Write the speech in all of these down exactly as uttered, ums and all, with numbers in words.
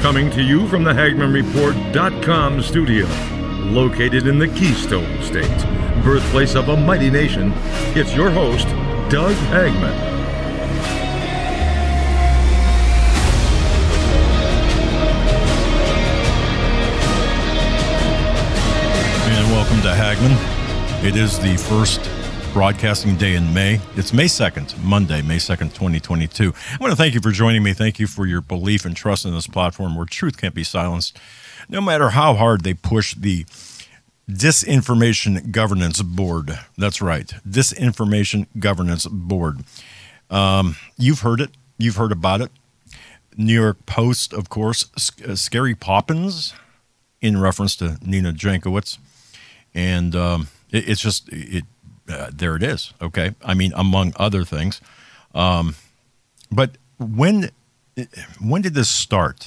Coming to you from the Hagman Report dot com studio, located in the Keystone State, birthplace of a mighty nation, it's your host, Doug Hagman. And welcome to Hagman. It is the first broadcasting day in May. It's May second, Monday, May second, twenty twenty-two. I want to thank you for joining me. Thank you for your belief and trust in this platform where truth can't be silenced, no matter how hard they push the Disinformation Governance Board. That's right, Disinformation Governance Board. Um, you've heard it. You've heard about it. New York Post, of course, uh, Scary Poppins, in reference to Nina Jankowicz. And um, it, it's just... it. Uh, there it is. Okay. I mean, among other things. Um, but when, when did this start?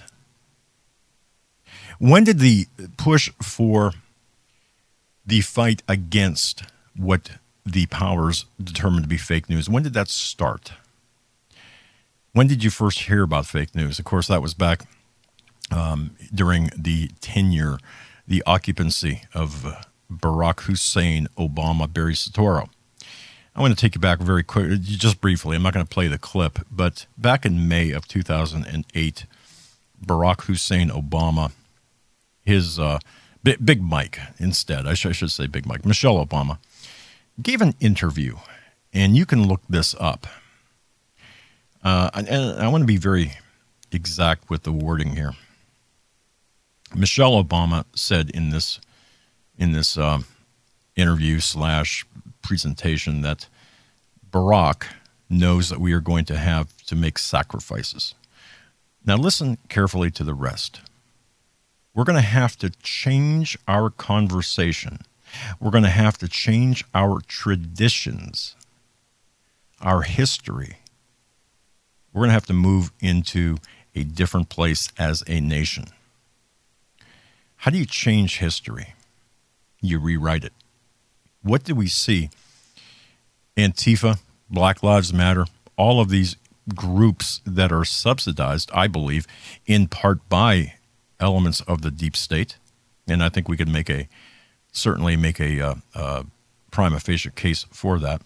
When did the push for the fight against what the powers determined to be fake news, when did that start? When did you first hear about fake news? Of course, that was back um, during the tenure, the occupancy of uh, Barack Hussein Obama, Barry Soetoro. I want to take you back very quickly, just briefly. I'm not going to play the clip, but back in May of two thousand eight, Barack Hussein Obama, his uh, Big, Big Mike instead, I, sh- I should say Big Mike, Michelle Obama, gave an interview, and you can look this up. Uh, and, and I want to be very exact with the wording here. Michelle Obama said in this in this uh, interview slash presentation that Barack knows that we are going to have to make sacrifices. Now listen carefully to the rest. We're going to have to change our conversation. We're going to have to change our traditions, our history. We're going to have to move into a different place as a nation. How do you change history? You rewrite it. What do we see? Antifa, Black Lives Matter, all of these groups that are subsidized, I believe, in part by elements of the deep state. And I think we could make a, certainly make a uh, uh, prima facie case for that.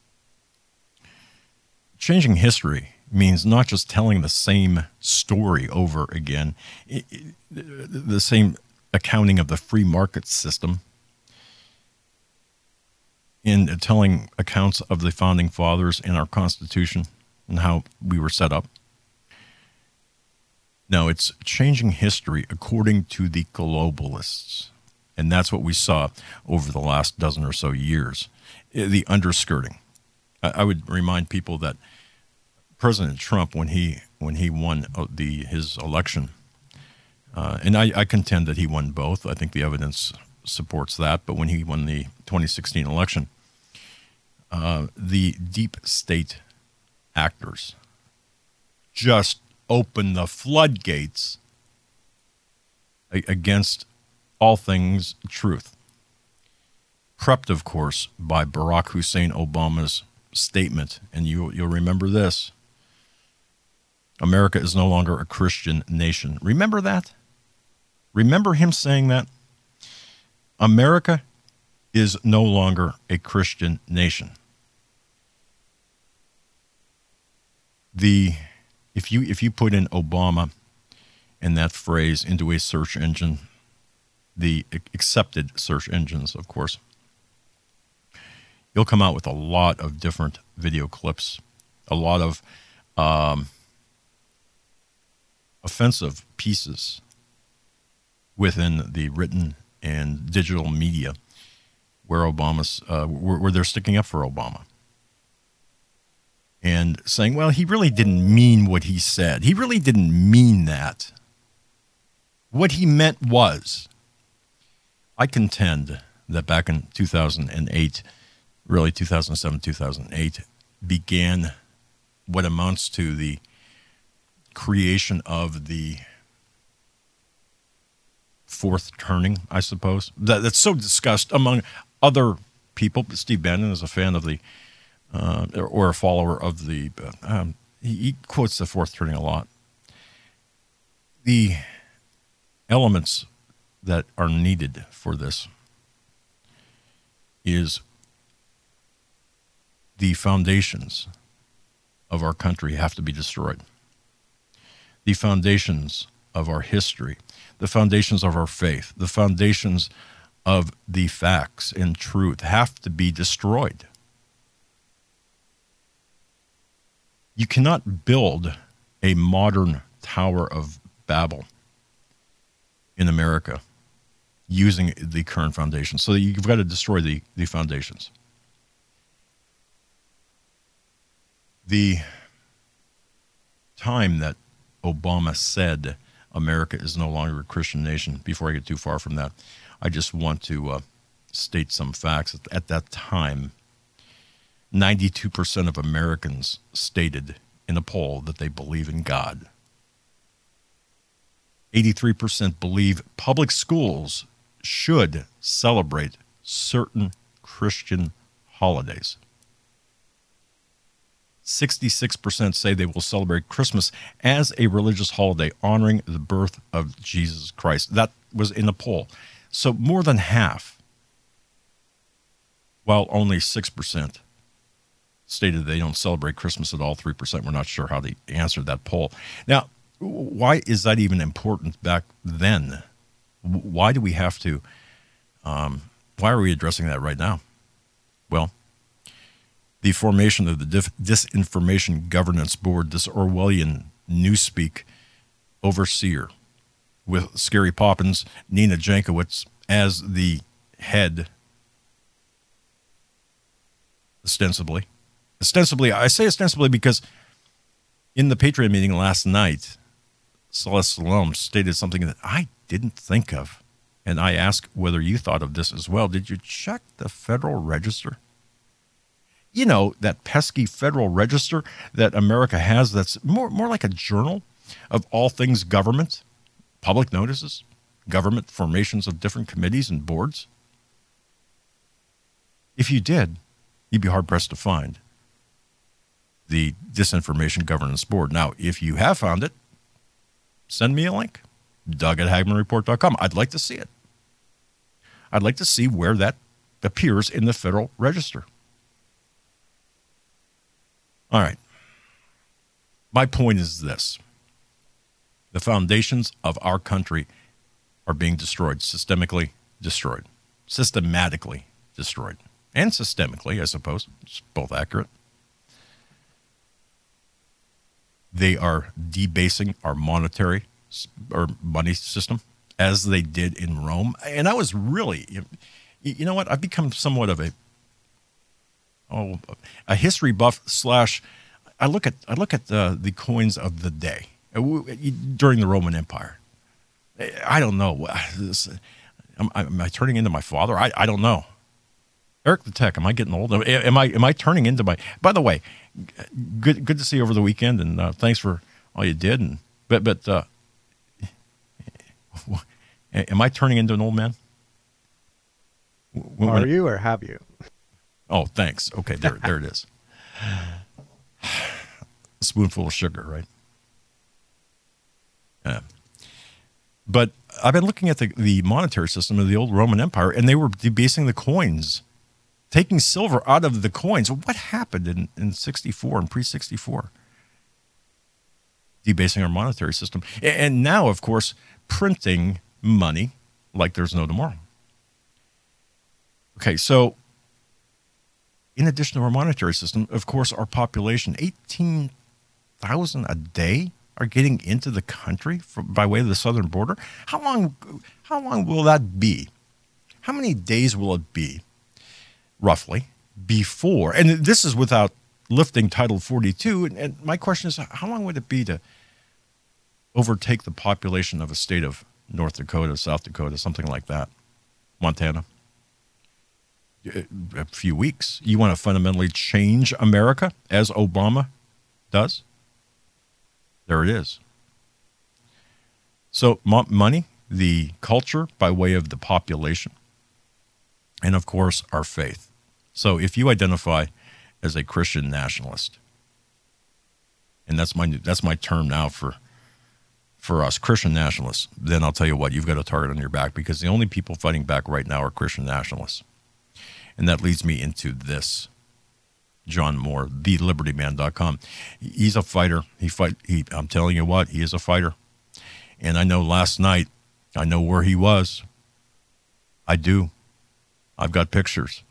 Changing history means not just telling the same story over again, it, it, the same accounting of the free market system, in telling accounts of the founding fathers and our Constitution and how we were set up. No, it's changing history according to the globalists. And that's what we saw over the last dozen or so years, the underskirting. I would remind people that President Trump, when he when he won the his election, uh, and I, I contend that he won both. I think the evidence supports that. But when he won the twenty sixteen election, uh, the deep state actors just opened the floodgates a- against all things truth. Prepped, of course, by Barack Hussein Obama's statement, and you, you'll remember this: America is no longer a Christian nation. Remember that? Remember him saying that? America is no longer a Christian nation. The if you if you put in Obama and that phrase into a search engine, the accepted search engines, of course, you'll come out with a lot of different video clips, a lot of um, offensive pieces within the written and digital media where Obama's, uh, where, where they're sticking up for Obama and saying, well, he really didn't mean what he said. He really didn't mean that. What he meant was, I contend that back in two thousand eight, really two thousand seven, two thousand eight, began what amounts to the creation of the fourth turning, I suppose. That, that's so discussed among other people. Steve Bannon is a fan of the, uh, or, or a follower of the, um, he, he quotes the fourth turning a lot. The elements that are needed for this is the foundations of our country have to be destroyed. The foundations of our history, the foundations of our faith, the foundations of the facts and truth have to be destroyed. You cannot build a modern Tower of Babel in America using the current foundations. So you've got to destroy the, the foundations. The time that Obama said America is no longer a Christian nation, before I get too far from that, I just want to uh, state some facts. At that time, ninety-two percent of Americans stated in a poll that they believe in God. eighty-three percent believe public schools should celebrate certain Christian holidays. sixty-six percent say they will celebrate Christmas as a religious holiday honoring the birth of Jesus Christ. That was in a poll. So more than half, while only six percent stated they don't celebrate Christmas at all, three percent were not sure how they answered that poll. Now, why is that even important back then? Why do we have to, um, why are we addressing that right now? Well, the formation of the Dif- Disinformation Governance Board, this Orwellian newspeak overseer with Scary Poppins, Nina Jankowicz as the head, ostensibly. Ostensibly, I say ostensibly because in the Patreon meeting last night, Celeste Salome stated something that I didn't think of, and I asked whether you thought of this as well. Did you check the Federal Register? You know, that pesky Federal Register that America has that's more, more like a journal of all things government, public notices, government formations of different committees and boards. If you did, you'd be hard-pressed to find the Disinformation Governance Board. Now, if you have found it, send me a link, Doug at Hagmann Report dot com. I'd like to see it. I'd like to see where that appears in the Federal Register. All right. My point is this. The foundations of our country are being destroyed, systemically destroyed, systematically destroyed, and systemically, I suppose. It's both accurate. They are debasing our monetary or money system as they did in Rome. And I was really, you know what? I've become somewhat of a, oh, a history buff slash, I look at, I look at the, the coins of the day during the Roman Empire. I don't know. Am, am I turning into my father? I, I don't know. Eric the Tech, am I getting old? Am I am I turning into my? By the way, good good to see you over the weekend, and uh, thanks for all you did. And but but uh, am I turning into an old man? When, Are you or have you? Oh, thanks. Okay, there there it is. A spoonful of sugar, right? Yeah. But I've been looking at the, the monetary system of the old Roman Empire, and they were debasing the coins, taking silver out of the coins. What happened in, in sixty-four and pre sixty-four? Debasing our monetary system. And now, of course, printing money like there's no tomorrow. Okay, so in addition to our monetary system, of course, our population, eighteen thousand a day are getting into the country from, by way of the southern border. How long, how long will that be? How many days will it be, roughly, before? And this is without lifting Title forty-two. And, and my question is, how long would it be to overtake the population of a state of North Dakota, South Dakota, something like that, Montana? A few weeks. You want to fundamentally change America as Obama does? There it is. So money, the culture by way of the population, and of course our faith. So if you identify as a Christian nationalist, and that's my that's my term now for for us Christian nationalists, then I'll tell you what, you've got a target on your back, because the only people fighting back right now are Christian nationalists. And that leads me into this. John Moore, the liberty man dot com. He's a fighter. He fight. He, I'm telling you what, he is a fighter. And I know last night, I know where he was. I do. I've got pictures.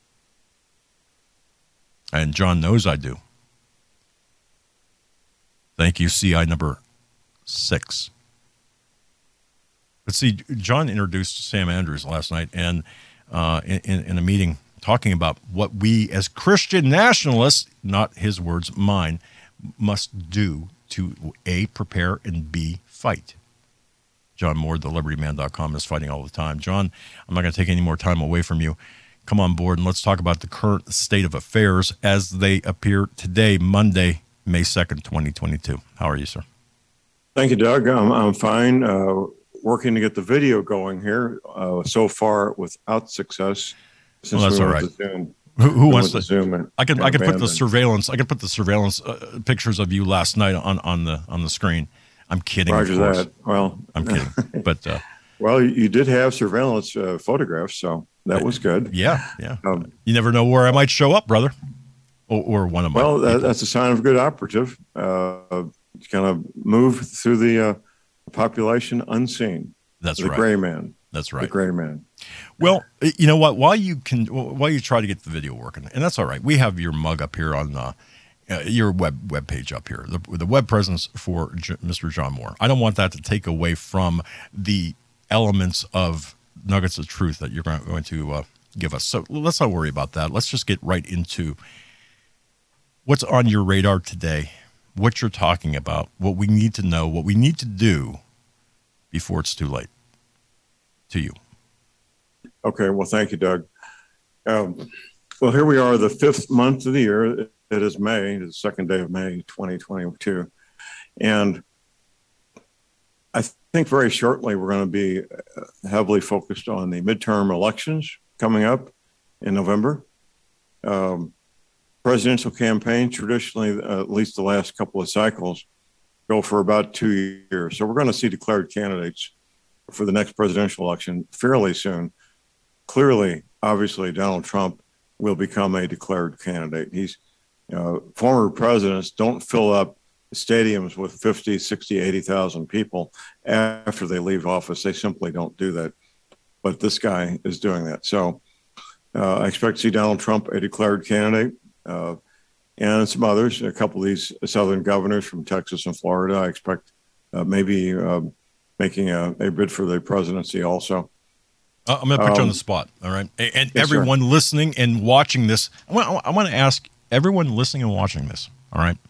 And John knows I do. Thank you, C I number six. But see, John introduced Sam Andrews last night, and uh, in, in a meeting, talking about what we as Christian nationalists, not his words, mine, must do to A, prepare, and B, fight. John Moore, the liberty man dot com, is fighting all the time. John, I'm not going to take any more time away from you. Come on board and let's talk about the current state of affairs as they appear today, Monday, May second, twenty twenty-two. How are you, sir? Thank you, Doug. I'm, I'm fine. Uh, working to get the video going here. Uh, so far, without success. Since Well, that's we all went right. to Zoom, Who, who we wants went to? Zoom and, I can and I can put the abandoned. surveillance. I can put the surveillance uh, pictures of you last night on, on the on the screen. I'm kidding. Roger of course. that. Well, I'm kidding. But uh, well, you did have surveillance uh, photographs, so that was good. yeah, yeah. Um, You never know where I might show up, brother, or, or one of my. well, that, people. that's a sign of a good operative. Uh, kind of move through the uh, population unseen. That's the right. gray man. That's The right. gray man. Well, you know what? While you can, while you try to get the video working, and that's all right. We have your mug up here on uh, uh, your web web page up here, the, the web presence for J- Mister John Moore. I don't want that to take away from the elements of nuggets of truth that you're going, going to uh, give us. So let's not worry about that. Let's just get right into what's on your radar today, what you're talking about, what we need to know, what we need to do before it's too late. To you. Okay. Well, thank you, Doug. Um, well, here we are, the fifth month of the year. It is May, the second day of May, twenty twenty-two. And I think very shortly we're going to be heavily focused on the midterm elections coming up in November. Um, presidential campaign, traditionally, uh, at least the last couple of cycles, go for about two years. So we're going to see declared candidates for the next presidential election fairly soon. Clearly, obviously, Donald Trump will become a declared candidate. He's uh, former presidents don't fill up stadiums with fifty, sixty, eighty thousand people after they leave office. They simply don't do that. But this guy is doing that. So uh, I expect to see Donald Trump a declared candidate, uh, and some others, a couple of these southern governors from Texas and Florida. I expect uh, maybe uh, making a, a bid for the presidency also. Uh, I'm going to put um, you on the spot, all right? And, and yes, everyone sir. listening and watching this, I want, I want to ask everyone listening and watching this, all right?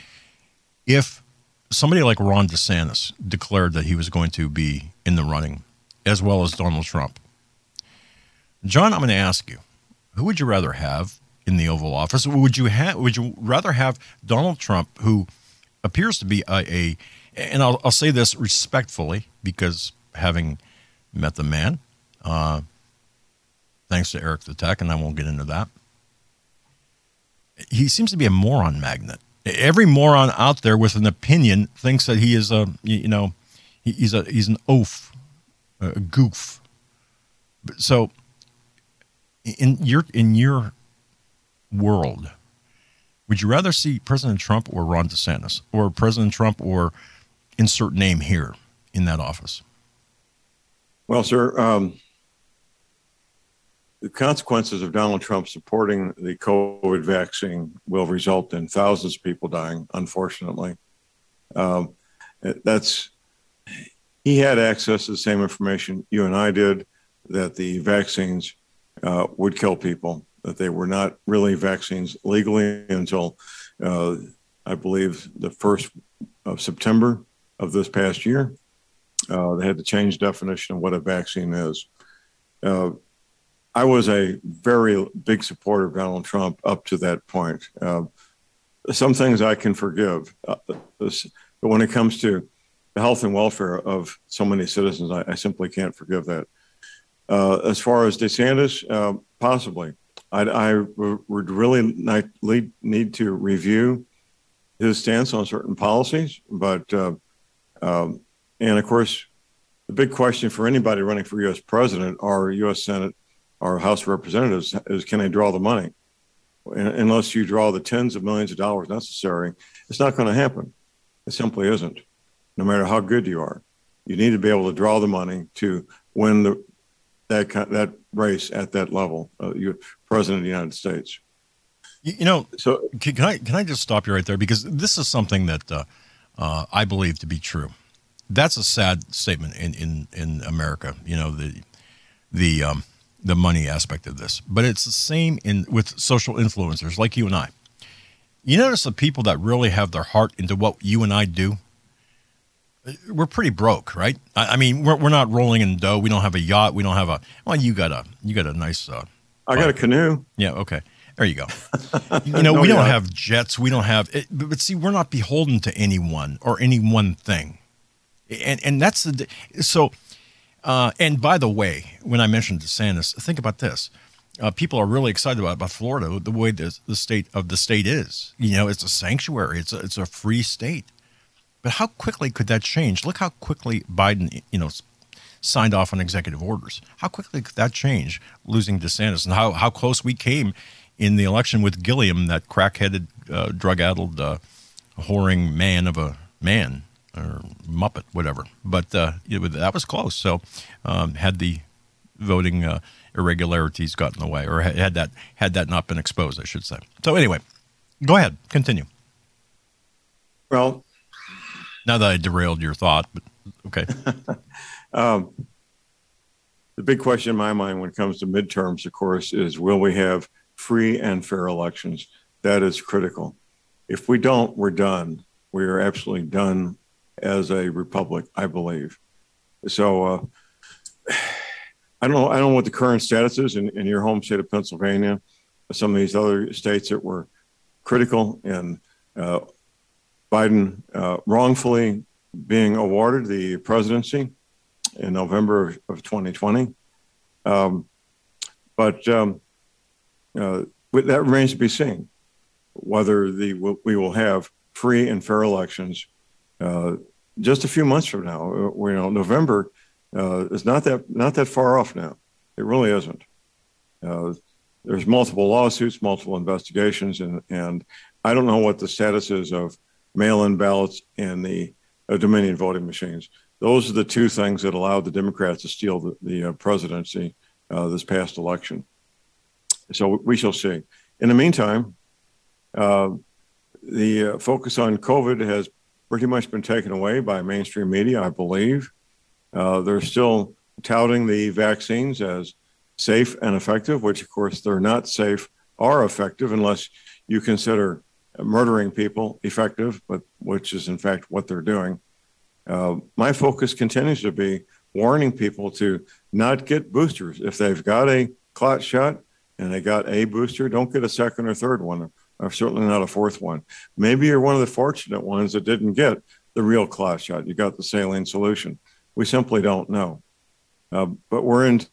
If somebody like Ron DeSantis declared that he was going to be in the running, as well as Donald Trump, John, I'm going to ask you, who would you rather have in the Oval Office? Would you have? Would you rather have Donald Trump, who appears to be a, a and I'll, I'll say this respectfully, because having met the man, uh, thanks to Eric the Tech, and I won't get into that, he seems to be a moron magnet. Every moron out there with an opinion thinks that he is a, you know, he's a he's an oaf, a goof. So, in your in your world, would you rather see President Trump or Ron DeSantis, or President Trump or insert name here in that office? Well, sir, um, the consequences of Donald Trump supporting the COVID vaccine will result in thousands of people dying, unfortunately. Um, that's he had access to the same information you and I did, that the vaccines uh, would kill people, that they were not really vaccines legally until, uh, I believe, the first of September of this past year. Uh, they had to change the definition of what a vaccine is. Uh, I was a very big supporter of Donald Trump up to that point. Uh, some things I can forgive, uh, this, but when it comes to the health and welfare of so many citizens, I, I simply can't forgive that. Uh, as far as DeSantis, uh, possibly. I, I would really need to review his stance on certain policies, but uh, um, And of course, the big question for anybody running for U S president or U S Senate or House of Representatives is, can they draw the money? And unless you draw the tens of millions of dollars necessary, it's not going to happen. It simply isn't, no matter how good you are. You need to be able to draw the money to win the, that that race at that level, uh, you president of the United States. You, you know, so can, can I can I just stop you right there, because this is something that uh, uh, I believe to be true. That's a sad statement in, in, in America. You know, the the um, the money aspect of this, but it's the same in with social influencers like you and I. You notice the people that really have their heart into what you and I do, we're pretty broke, right? I, I mean, we're we're not rolling in dough. We don't have a yacht. We don't have a. Well, you got a you got a nice. Uh, I got a canoe. Yeah. Okay. There you go. You know, no, we don't yeah. have jets. We don't have. It, but see, we're not beholden to anyone or any one thing, and and that's the so. Uh, and by the way, when I mentioned DeSantis, think about this. Uh, people are really excited about, about Florida, the way the, the state of the state is. You know, it's a sanctuary. It's a, it's a free state. But how quickly could that change? Look how quickly Biden, you know, signed off on executive orders. How quickly could that change, losing DeSantis, and how, how close we came in the election with Gilliam, that crack-headed, uh, drug-addled, uh, whoring man of a man, or Muppet, whatever. But uh, you know, that was close. So um, had the voting uh, irregularities gotten in the way, or had that had that not been exposed, I should say. So anyway, go ahead, continue. Well, now that I derailed your thought, but okay. um, the big question in my mind when it comes to midterms, of course, is will we have free and fair elections? That is critical. If we don't, we're done. We are absolutely done as a republic, I believe. So uh, I don't know. I don't know what the current status is in, in your home state of Pennsylvania, some of these other states that were critical in uh, Biden uh, wrongfully being awarded the presidency in November of twenty twenty. Um, but um, uh, that remains to be seen, whether the we will have free and fair elections uh, just a few months from now. We know November uh, is not that not that far off now. It really isn't. Uh, there's multiple lawsuits, multiple investigations, and and I don't know what the status is of mail-in ballots and the uh, Dominion voting machines. Those are the two things that allowed the Democrats to steal the, the uh, presidency uh, this past election. So we shall see. In the meantime, uh, the uh, focus on COVID has pretty much been taken away by mainstream media, I believe. Uh, they're still touting the vaccines as safe and effective, which, of course, they're not safe or effective unless you consider murdering people effective, but which is, in fact, what they're doing. Uh, my focus continues to be warning people to not get boosters. If they've got a clot shot and they got a booster, don't get a second or third one, or certainly not a fourth one. Maybe you're one of the fortunate ones that didn't get the real clot shot. You got the saline solution. We simply don't know. Uh, but we're in,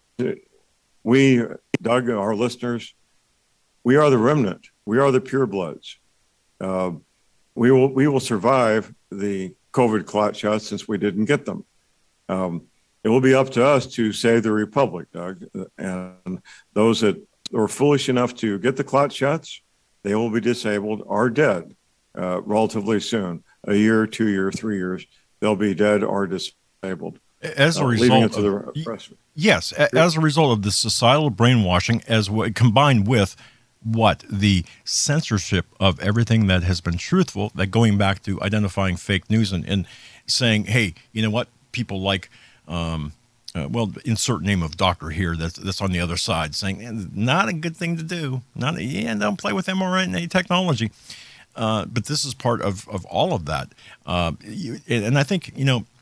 we, Doug, our listeners, we are the remnant. We are the purebloods. Uh, we will we will survive the COVID clot shots since we didn't get them. Um, it will be up to us to save the republic, Doug. And those that are foolish enough to get the clot shots, they will be disabled or dead uh, relatively soon. A year, two years, three years, they'll be dead or disabled. As a uh, result, it to of, the press. yes, as a result of the societal brainwashing, as w- combined with what the censorship of everything that has been truthful, that going back to identifying fake news and, and saying, hey, you know what, people like, um, uh, well, insert name of doctor here that's that's on the other side, saying eh, not a good thing to do. Not a, yeah, don't play with mRNA technology. Uh, but this is part of of all of that, uh, you, and I think you know,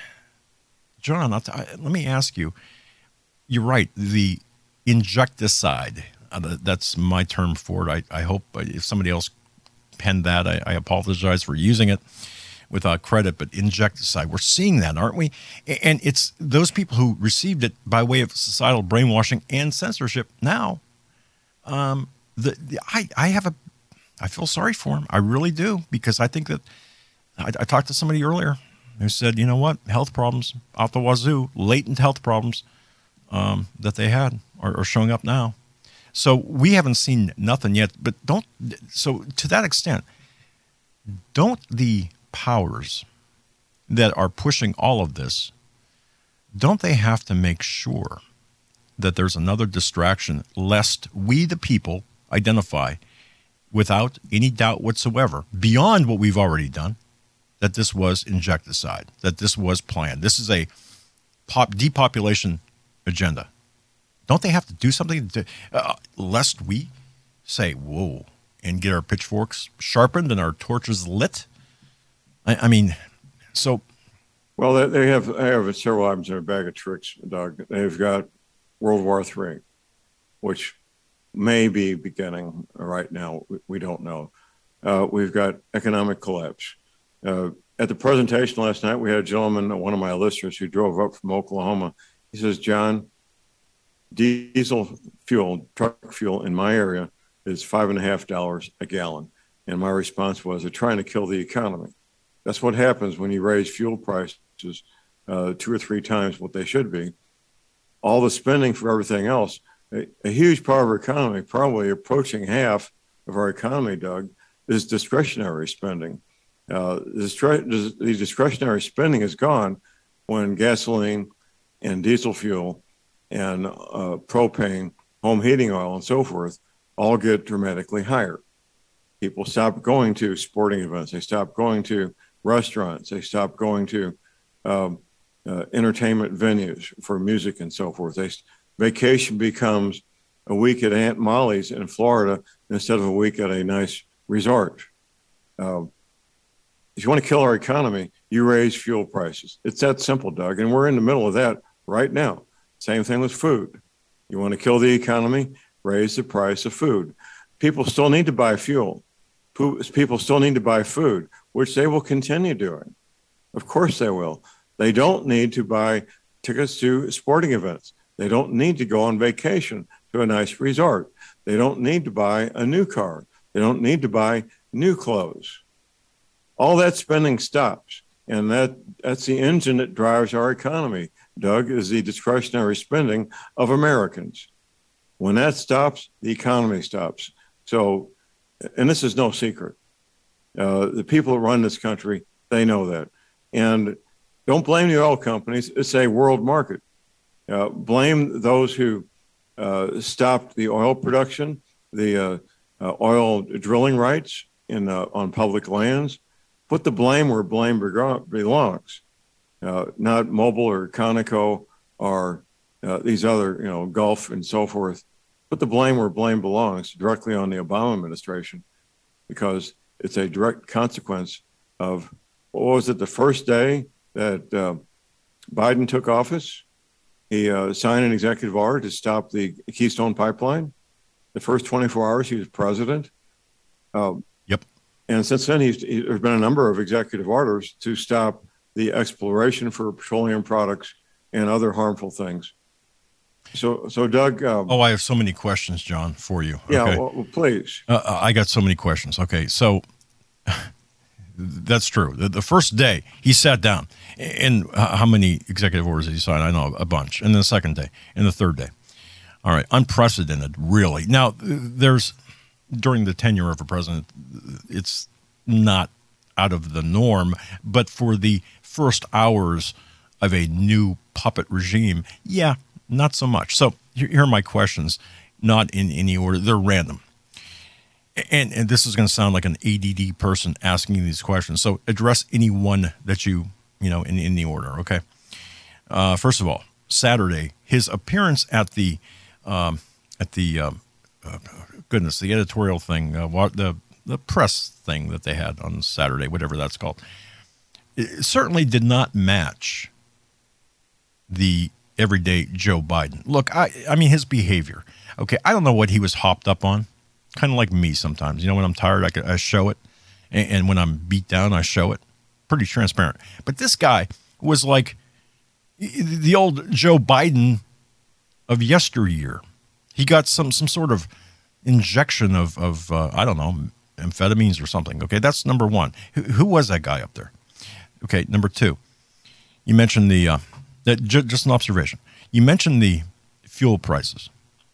John. I'll t- I, let me ask you. You're right. The injecticide. Uh, that's my term for it. I, I hope if somebody else penned that, I, I apologize for using it without credit, but injecticide, we're seeing that, aren't we? And it's those people who received it by way of societal brainwashing and censorship now. Um, the, the I, I have a, I feel sorry for them. I really do, because I think that, I, I talked to somebody earlier who said, you know what, health problems out the wazoo, latent health problems um, that they had are, are showing up now. So we haven't seen nothing yet, but don't, so to that extent, don't the powers that are pushing all of this, don't they have to make sure that there's another distraction lest we, the people, identify without any doubt whatsoever, beyond what we've already done, that this was injecticide, that this was planned. This is a pop depopulation agenda. Don't they have to do something to, uh, lest we say, whoa, and get our pitchforks sharpened and our torches lit? I, I mean, so... Well, they, they have they have several items in a bag of tricks, Doug. They've got World War Three, which may be beginning right now. We, we don't know. Uh, we've got economic collapse. Uh, at the presentation last night, we had a gentleman, one of my listeners, who drove up from Oklahoma. He says, John, diesel fuel, truck fuel in my area is five and a half dollars a gallon. And my response was, they're trying to kill the economy. That's what happens when you raise fuel prices uh, two or three times what they should be. All the spending for everything else, a, a huge part of our economy, probably approaching half of our economy, Doug, is discretionary spending. Uh, the discretionary spending is gone when gasoline and diesel fuel and uh, propane, home heating oil, and so forth all get dramatically higher. People stop going to sporting events. They stop going to restaurants. They stop going to um, uh, entertainment venues for music and so forth. They, vacation becomes a week at Aunt Molly's in Florida instead of a week at a nice resort. Um, if you want to kill our economy, you raise fuel prices. It's that simple, Doug, and we're in the middle of that right now. Same thing with food. You want to kill the economy, raise the price of food. People still need to buy fuel. People still need to buy food, which they will continue doing. Of course they will. They don't need to buy tickets to sporting events. They don't need to go on vacation to a nice resort. They don't need to buy a new car. They don't need to buy new clothes. All that spending stops, and that, that's the engine that drives our economy, Doug, is the discretionary spending of Americans. When that stops, the economy stops. So, and this is no secret. Uh, the people that run this country, they know that. And don't blame the oil companies. It's a world market. Uh, blame those who uh, stopped the oil production, the uh, uh, oil drilling rights in uh, on public lands. Put the blame where blame belongs. Uh, not Mobil or Conoco or uh, these other, you know, Gulf and so forth. Put the blame where blame belongs, directly on the Obama administration, because it's a direct consequence of, what was it, the first day that uh, Biden took office? He uh, signed an executive order to stop the Keystone Pipeline. The first twenty-four hours he was president. Uh, yep. And since then, he's, he, there's been a number of executive orders to stop the exploration for petroleum products and other harmful things. So, so Doug. Um, oh, I have so many questions, John, for you. Yeah, okay. well, well, please. Uh, I got so many questions. Okay, so that's true. The, the first day he sat down, and how many executive orders did he sign? I know a bunch. And then the second day, and the third day. All right, unprecedented, really. Now, there's during the tenure of a president, it's not out of the norm, but for the first hours of a new puppet regime, yeah, not so much. So here are my questions, not in any order. They're random. And, and this is going to sound like an A D D person asking these questions. So address any one that you, you know, in, in the order, okay? Uh, first of all, Saturday, his appearance at the, um, at the, um, uh, goodness, the editorial thing, uh, the, the press thing that they had on Saturday, whatever that's called, it certainly did not match the everyday Joe Biden. Look, I, I mean, his behavior. Okay, I don't know what he was hopped up on. Kind of like me sometimes. You know, when I'm tired, I, can, I show it. And, and when I'm beat down, I show it. Pretty transparent. But this guy was like the old Joe Biden of yesteryear. He got some some sort of injection of, of uh, I don't know, amphetamines or something. Okay, that's number one. Who, who was that guy up there? Okay, number two. You mentioned the, uh, that j- just an observation. You mentioned the fuel prices.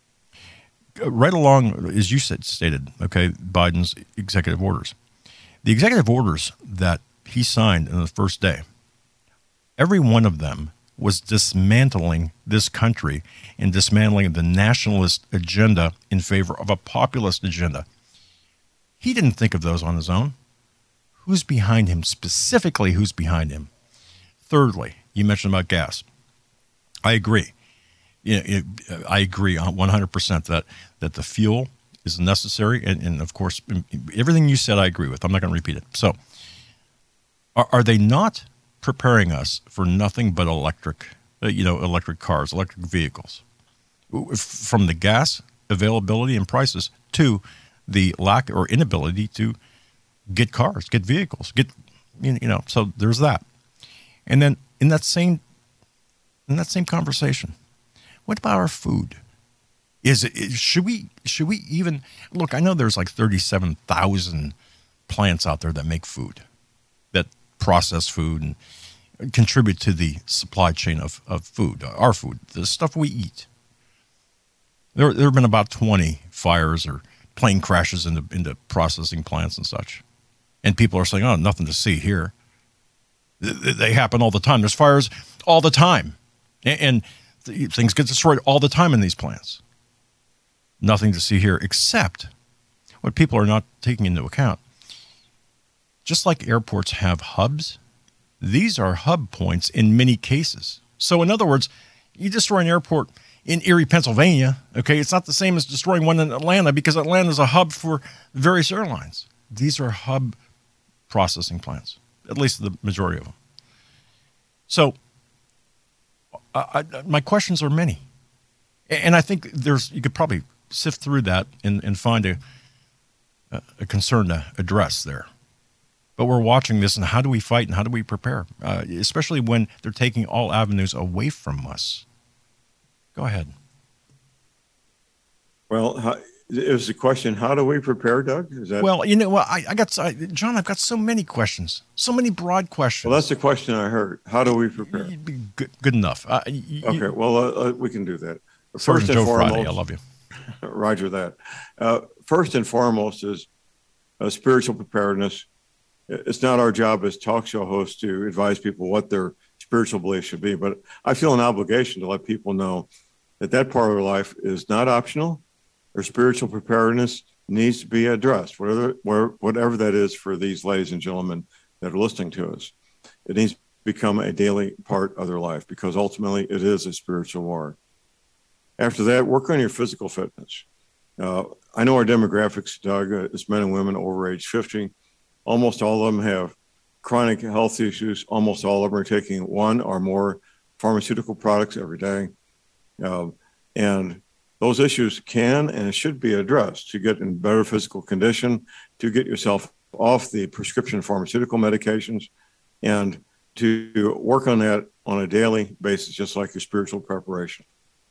Right along, as you said, stated, okay, Biden's executive orders. The executive orders that he signed in the first day, every one of them was dismantling this country and dismantling the nationalist agenda in favor of a populist agenda. He didn't think of those on his own. Who's behind him? Specifically, who's behind him? Thirdly, you mentioned about gas. I agree. You know, I agree one hundred percent that, that the fuel is necessary. And, and, of course, everything you said I agree with. I'm not going to repeat it. So are, are they not preparing us for nothing but electric, uh, you know, electric cars, electric vehicles? From the gas availability and prices to the lack or inability to get cars, get vehicles, get, you know, so there's that. And then in that same, in that same conversation, what about our food? Is it, should we, should we even, look, I know there's like thirty-seven thousand plants out there that make food, that process food and contribute to the supply chain of, of food, our food, the stuff we eat. There, there have been about twenty fires or plane crashes into, into processing plants and such. And people are saying, oh, nothing to see here. They happen all the time. There's fires all the time. And things get destroyed all the time in these plants. Nothing to see here, except what people are not taking into account. Just like airports have hubs, these are hub points in many cases. So in other words, you destroy an airport in Erie, Pennsylvania, okay, it's not the same as destroying one in Atlanta, because Atlanta is a hub for various airlines. These are hub processing plants, at least the majority of them. So I, I, my questions are many. And I think there's, you could probably sift through that and, and find a, a concern to address there. But we're watching this, and how do we fight and how do we prepare, uh, especially when they're taking all avenues away from us? Go ahead. Well, how, is the question, how do we prepare, Doug? Is that... Well, you know, well, I, I got, I, John, I've got so many questions, so many broad questions. Well, that's the question I heard. How do we prepare? Good, good enough. Uh, you, okay, well, uh, uh, we can do that. First and Joe foremost, Friday, I love you. Roger that. Uh, first and foremost is uh, spiritual preparedness. It's not our job as talk show hosts to advise people what their spiritual beliefs should be, but I feel an obligation to let people know that that part of their life is not optional. Their spiritual preparedness needs to be addressed, whatever, whatever that is for these ladies and gentlemen that are listening to us. It needs to become a daily part of their life, because ultimately it is a spiritual war. After that, work on your physical fitness. Uh, I know our demographics, Doug, uh, it's men and women over age fifty. Almost all of them have chronic health issues. Almost all of them are taking one or more pharmaceutical products every day. Uh, and those issues can and should be addressed to get in better physical condition, to get yourself off the prescription pharmaceutical medications, and to work on that on a daily basis, just like your spiritual preparation.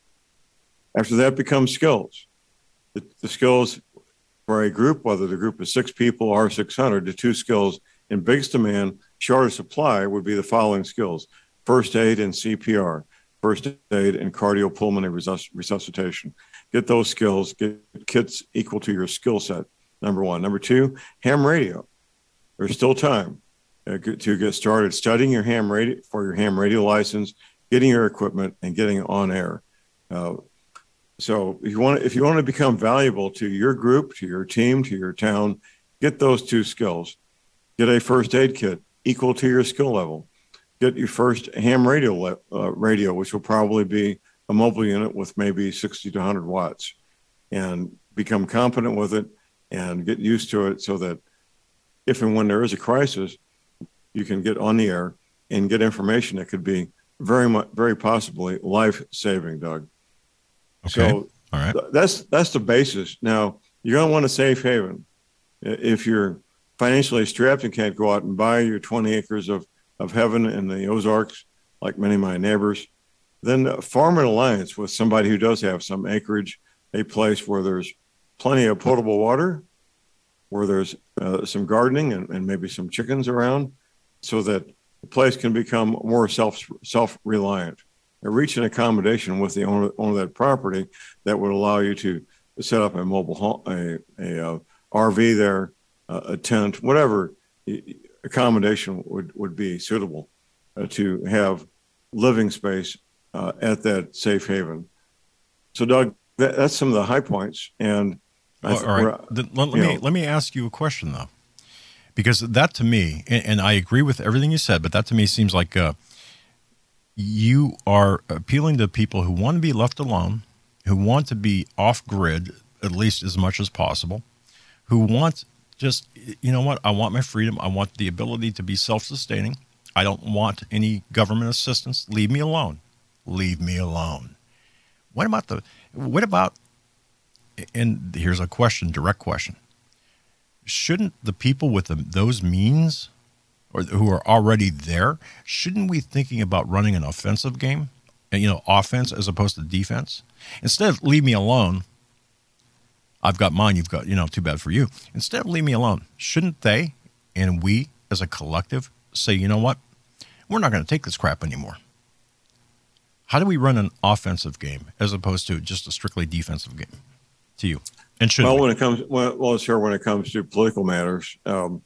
After that becomes skills. The, the skills for a group, whether the group is six people or six hundred, the two skills in biggest demand, shortest supply, would be the following skills: first aid and C P R, first aid and cardiopulmonary resus- resuscitation. Get those skills, get kits equal to your skill set, number one. Number two, ham radio. There's still time uh, to get started studying your ham radio for your ham radio license, getting your equipment, and getting on air. Uh, So if you want to, if you want to become valuable to your group, to your team, to your town, get those two skills. Get a first aid kit equal to your skill level. Get your first ham radio, uh, radio, which will probably be a mobile unit with maybe sixty to one hundred watts, and become competent with it and get used to it, so that if and when there is a crisis, you can get on the air and get information that could be very much, very possibly life-saving, Doug. Okay. So all right. th- that's that's the basis. Now, you're going to want a safe haven. If you're financially strapped and can't go out and buy your twenty acres of, of heaven in the Ozarks, like many of my neighbors, then form an alliance with somebody who does have some acreage, a place where there's plenty of potable water, where there's uh, some gardening and, and maybe some chickens around, so that the place can become more self self-reliant. Reach an accommodation with the owner, owner of that property that would allow you to set up a mobile home, a, a, a R V there, uh, a tent, whatever accommodation would, would be suitable uh, to have living space uh, at that safe haven. So, Doug, that, that's some of the high points. And I well, all right, then, let, let me know, let me ask you a question though, because that to me, and, and I agree with everything you said, but that to me seems like uh, you are appealing to people who want to be left alone, who want to be off grid at least as much as possible, who want just, you know what, I want my freedom. I want the ability to be self-sustaining. I don't want any government assistance. Leave me alone. Leave me alone. What about the, what about, and here's a question, direct question. Shouldn't the people with the, those means, or who are already there, shouldn't we be thinking about running an offensive game, you know, offense as opposed to defense? Instead of leave me alone, I've got mine, you've got, you know, too bad for you. Instead of leave me alone, shouldn't they and we as a collective say, you know what, we're not going to take this crap anymore? How do we run an offensive game as opposed to just a strictly defensive game to you? And should well, we? when it comes, well, well, sure, when it comes to political matters, um,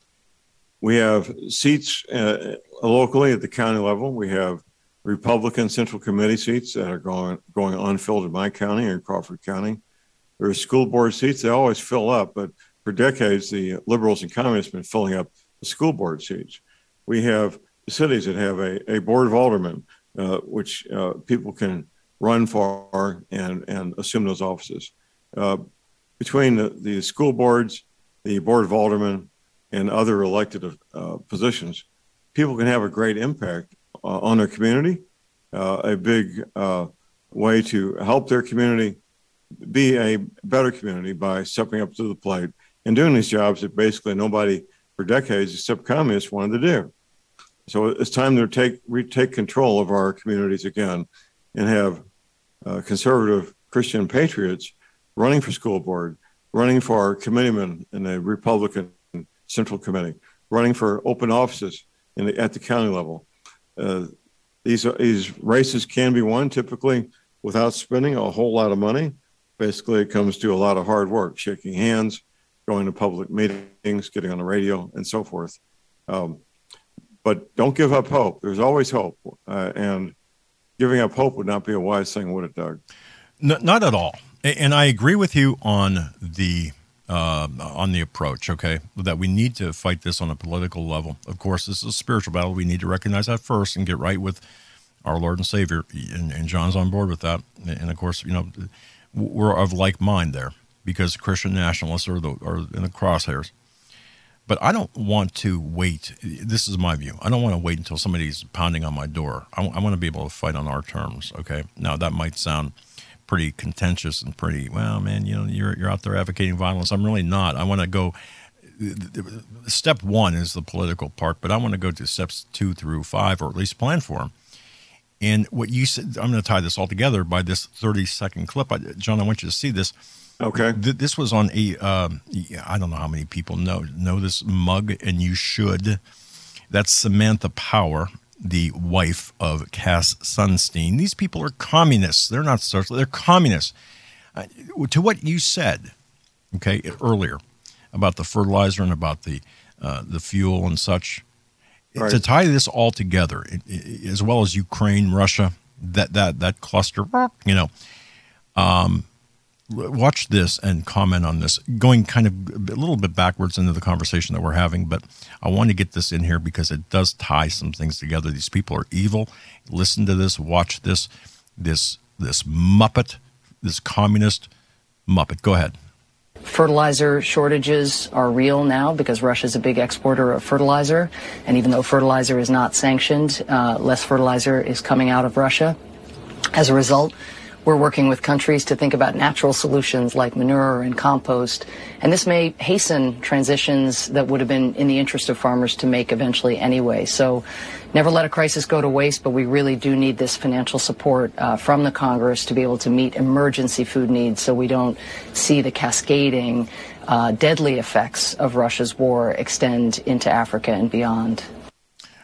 we have seats uh, locally at the county level. We have Republican Central Committee seats that are going going unfilled in my county or Crawford County. There are school board seats. They always fill up, but for decades, the liberals and communists have been filling up the school board seats. We have cities that have a, a board of aldermen, uh, which uh, people can run for and, and assume those offices. Uh, between the, the school boards, the board of aldermen, and other elected uh, positions, people can have a great impact uh, on their community, uh, a big uh, way to help their community be a better community by stepping up to the plate and doing these jobs that basically nobody for decades except communists wanted to do. So it's time to take retake control of our communities again and have uh, conservative Christian patriots running for school board, running for our committeemen in the Republican Central Committee, running for open offices in the, at the county level. Uh, these, these races can be won typically without spending a whole lot of money. Basically, it comes to a lot of hard work, shaking hands, going to public meetings, getting on the radio, and so forth. Um, but don't give up hope. There's always hope. Uh, and giving up hope would not be a wise thing, would it, Doug? No, not at all. And I agree with you on the uh, on the approach, okay, that we need to fight this on a political level. Of course, this is a spiritual battle. We need to recognize that first and get right with our Lord and Savior. And, and John's on board with that. And, of course, you know, we're of like mind there because Christian nationalists are, the, are in the crosshairs. But I don't want to wait. This is my view. I don't want to wait until somebody's pounding on my door. I, I want to be able to fight on our terms, okay? Now, that might sound pretty contentious and pretty, well, man, you know, you're you're out there advocating violence. I'm really not. I want to go, step one is the political part, but I want to go to steps two through five, or at least plan for them. And what you said, I'm going to tie this all together by this thirty-second clip. I, John, I want you to see this. Okay. This was on a, uh, I don't know how many people know know this mug, and you should. That's Samantha Power, the wife of Cass Sunstein. These people are communists. They're not socialists. They're communists. Uh, to what you said, okay, earlier about the fertilizer and about the uh, the fuel and such, right. To tie this all together, it, it, as well as Ukraine, Russia, that that that cluster, you know. Um, Watch this and comment on this, going kind of a little bit backwards into the conversation that we're having, but I want to get this in here because it does tie some things together. These people are evil. Listen to this, watch this, this, this Muppet, this communist Muppet. Go ahead. Fertilizer shortages are real now because Russia is a big exporter of fertilizer, and even though fertilizer is not sanctioned, uh, less fertilizer is coming out of Russia. As a result, we're working with countries to think about natural solutions like manure and compost, and this may hasten transitions that would have been in the interest of farmers to make eventually anyway. So never let a crisis go to waste, but we really do need this financial support uh, from the Congress to be able to meet emergency food needs so we don't see the cascading, uh, deadly effects of Russia's war extend into Africa and beyond.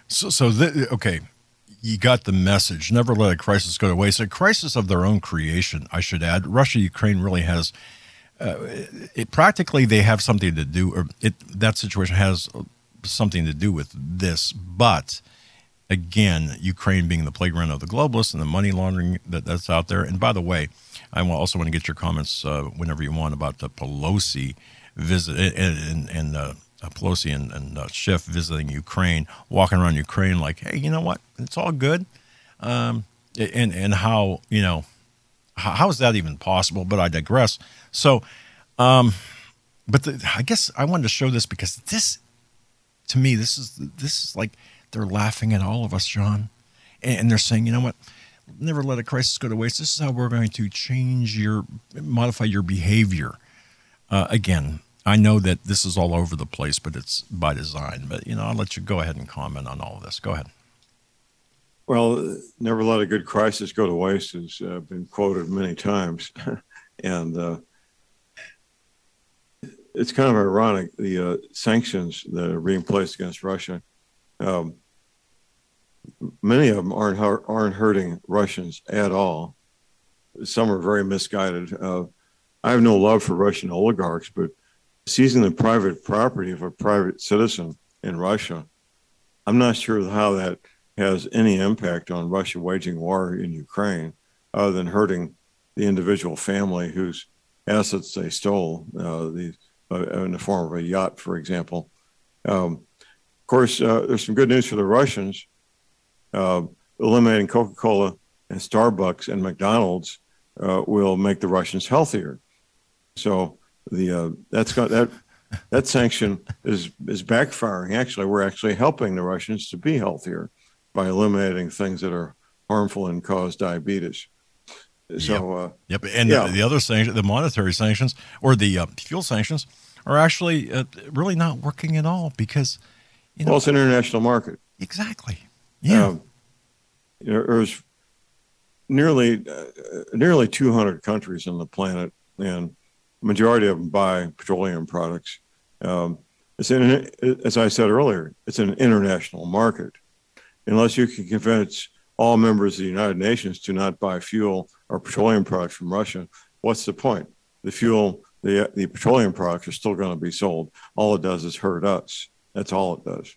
So, so th- okay, you got the message. Never let a crisis go to waste. A crisis of their own creation, I should add. Russia, Ukraine really has, uh, it, practically they have something to do, or it, that situation has something to do with this. But again, Ukraine being the playground of the globalists and the money laundering that, that's out there. And by the way, I also want to get your comments uh, whenever you want about the Pelosi visit and, and, and uh, Pelosi and, and uh, Schiff visiting Ukraine, walking around Ukraine like, hey, you know what? It's all good. Um, and, and how, you know, how, how is that even possible? But I digress. So, um, but the, I guess I wanted to show this because this, to me, this is, this is like they're laughing at all of us, John. And, and they're saying, you know what? Never let a crisis go to waste. This is how we're going to change your, modify your behavior. Uh, again, I know that this is all over the place, but it's by design. But, you know, I'll let you go ahead and comment on all of this. Go ahead. Well, never let a good crisis go to waste has uh, been quoted many times. and uh, it's kind of ironic, the uh, sanctions that are being placed against Russia, um, many of them aren't, aren't hurting Russians at all. Some are very misguided. Uh, I have no love for Russian oligarchs, but seizing the private property of a private citizen in Russia, I'm not sure how that has any impact on Russia waging war in Ukraine, other than hurting the individual family whose assets they stole, uh, the, uh, in the form of a yacht, for example. Um, of course, uh, there's some good news for the Russians. Uh, eliminating Coca-Cola and Starbucks and McDonald's uh, will make the Russians healthier. So the uh, that's got that that sanction is is backfiring. Actually, we're actually helping the Russians to be healthier by eliminating things that are harmful and cause diabetes. So yep, uh, yep. And yeah. the, the other sanctions, the monetary sanctions or the uh, fuel sanctions, are actually uh, really not working at all because you know well, it's an international market. Exactly. Yeah. Um, you know, there's nearly uh, nearly two hundred countries on the planet, and majority of them buy petroleum products. Um, it's an, as I said earlier, it's an international market. Unless you can convince all members of the United Nations to not buy fuel or petroleum products from Russia, what's the point? The fuel, the the petroleum products are still going to be sold. All it does is hurt us. That's all it does.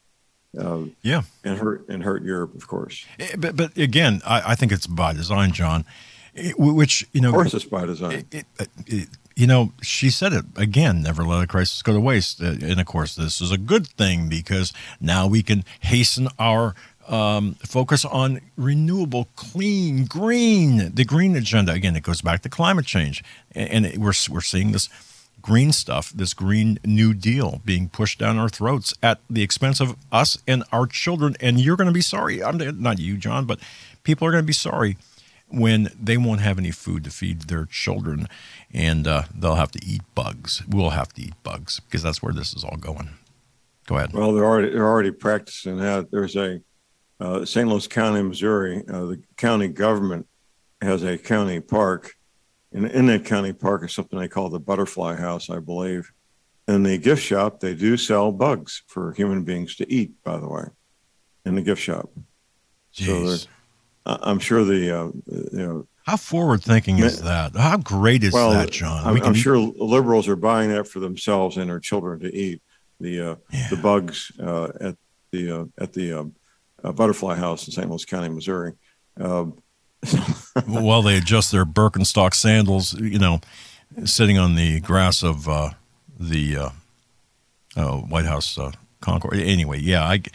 Uh, yeah, and hurt and hurt Europe, of course. But but again, I, I think it's by design, John. It, which you know, of course, it's by design. It, it, it, you know, she said it again. Never let a crisis go to waste. Uh, and of course, this is a good thing because now we can hasten our um, focus on renewable, clean, green. The green agenda. Again, it goes back to climate change, and, and it, we're we're seeing this green stuff, this Green New Deal being pushed down our throats at the expense of us and our children. And you're going to be sorry. I'm not you, John, but people are going to be sorry when they won't have any food to feed their children, and uh, they'll have to eat bugs. We'll have to eat bugs because that's where this is all going. Go ahead. Well, they're already they're already practicing that. There's a uh, Saint Louis County, Missouri. Uh, the county government has a county park. And in that county park is something they call the Butterfly House, I believe. In the gift shop, they do sell bugs for human beings to eat, by the way, in the gift shop. Jeez. So I'm sure the, uh, you know. How forward thinking is that? How great is well, that, John? I'm, I'm eat- sure liberals are buying that for themselves and their children to eat. The uh, yeah. the bugs uh, at the uh, at the um, uh, Butterfly House in Saint Louis County, Missouri. Uh, While they adjust their Birkenstock sandals, you know, sitting on the grass of uh, the uh, uh, White House uh, Concourse. Anyway, yeah, I,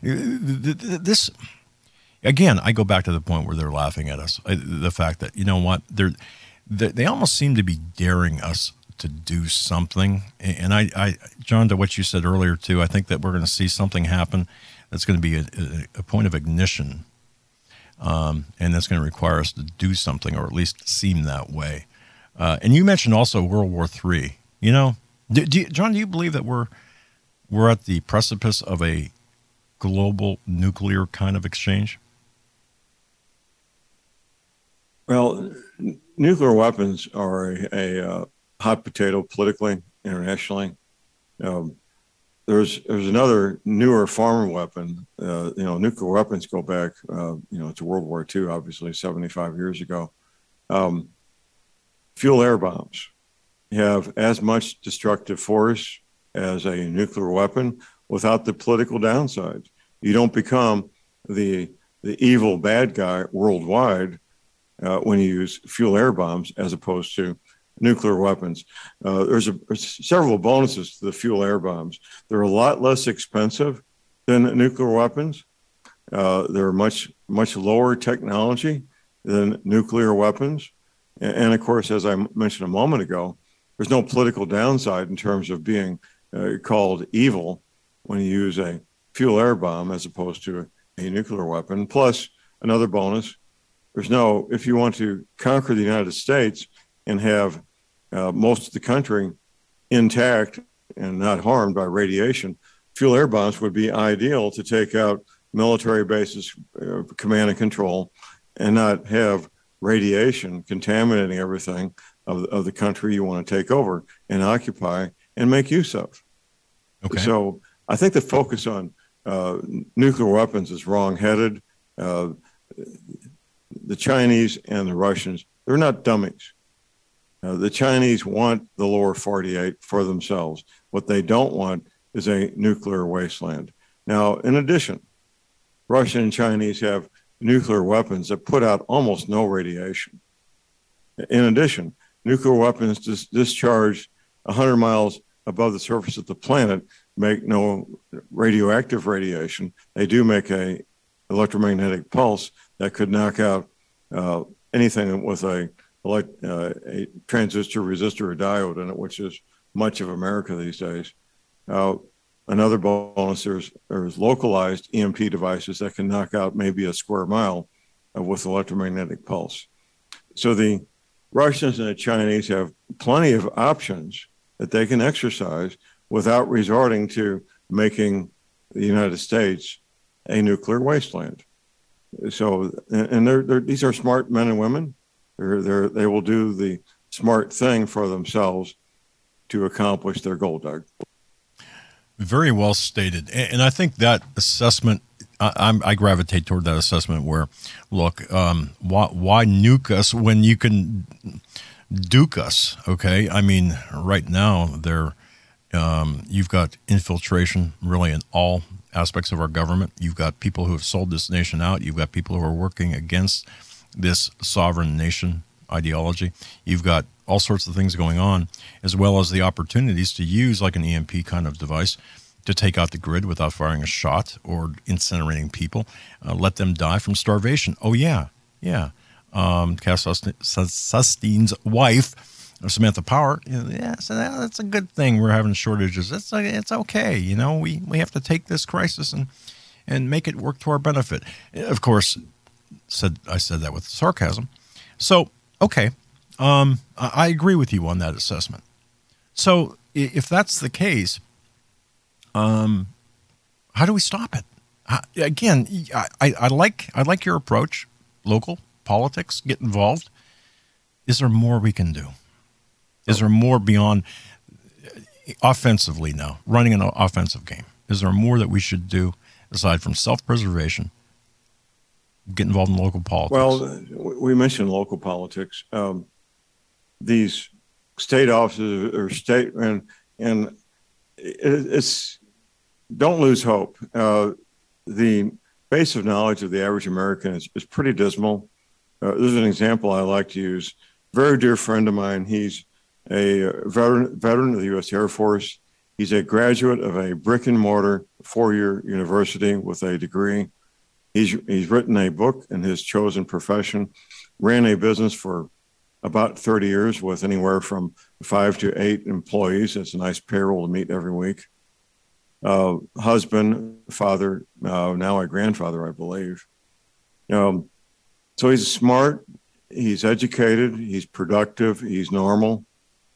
this, again, I go back to the point where they're laughing at us. I, the fact that, you know what, they're, they, they almost seem to be daring us to do something. And I, I, John, to what you said earlier, too, I think that we're going to see something happen that's going to be a, a, a point of ignition. Um, and that's going to require us to do something, or at least seem that way. Uh, and you mentioned also World War Three. You know, do, do you, John, do you believe that we're we're at the precipice of a global nuclear kind of exchange? Well, n- nuclear weapons are a, a uh, hot potato politically, internationally. Um, there's there's another newer form of weapon. Uh, you know, nuclear weapons go back, uh, you know, to World War Two, obviously seventy-five years ago. Um, fuel air bombs have as much destructive force as a nuclear weapon without the political downsides. You don't become the the evil bad guy worldwide uh, when you use fuel air bombs as opposed to nuclear weapons. Uh, there's, a, there's several bonuses to the fuel air bombs. They're a lot less expensive than nuclear weapons. Uh, they're much, much lower technology than nuclear weapons. And, and of course, as I mentioned a moment ago, there's no political downside in terms of being uh, called evil when you use a fuel air bomb as opposed to a, a nuclear weapon. Plus, another bonus, there's no, if you want to conquer the United States and have uh, most of the country intact and not harmed by radiation, fuel air bombs would be ideal to take out military bases, uh, command and control, and not have radiation contaminating everything of, of the country you want to take over and occupy and make use of. Okay. So I think the focus on uh, nuclear weapons is wrong-headed. Uh, the Chinese and the Russians, they're not dummies. Uh, the Chinese want the lower forty-eight for themselves. What they don't want is a nuclear wasteland. Now, in addition, Russia and Chinese have nuclear weapons that put out almost no radiation. In addition, nuclear weapons dis- discharged one hundred miles above the surface of the planet make no radioactive radiation. They do make a electromagnetic pulse that could knock out uh, anything with a, elect, uh, a transistor, resistor, or diode in it, which is much of America these days. Uh, another bonus, there's, there's localized E M P devices that can knock out maybe a square mile uh, with electromagnetic pulse. So the Russians and the Chinese have plenty of options that they can exercise without resorting to making the United States a nuclear wasteland. So, and they're, they're, these are smart men and women. They're, they're, they will do the smart thing for themselves to accomplish their goal, Doug. Very well stated. And I think that assessment, I, I'm, I gravitate toward that assessment where, look, um, why, why nuke us when you can duke us, okay? I mean, right now, they're, um, you've got infiltration really in all aspects of our government. You've got people who have sold this nation out. You've got people who are working against this sovereign nation ideology. You've got all sorts of things going on, as well as the opportunities to use like an E M P kind of device to take out the grid without firing a shot or incinerating people, uh, let them die from starvation. Oh, yeah, yeah. Um, Cass Sustein's wife, Samantha Power, you know, yeah, so that, that's a good thing. We're having shortages. It's it's okay. You know, we, we have to take this crisis and and make it work to our benefit. Of course, said I said that with sarcasm. So, okay, um, I, I agree with you on that assessment. So, if that's the case, um, how do we stop it? How, again, I, I, I like I like your approach. Local politics, get involved. Is there more we can do? Is there more beyond offensively now, running an offensive game? Is there more that we should do aside from self-preservation, get involved in local politics? Well, we mentioned local politics. Um, these state offices or state, and, and it's, don't lose hope. Uh, the base of knowledge of the average American is, is pretty dismal. Uh, there's an example I like to use. Very dear friend of mine, he's a veteran, veteran of the U S Air Force. He's a graduate of a brick and mortar four-year university with a degree. He's, he's written a book in his chosen profession, ran a business for about thirty years with anywhere from five to eight employees. It's a nice payroll to meet every week. Uh, husband, father, uh, now a grandfather, I believe. Um, so he's smart, he's educated, he's productive, he's normal.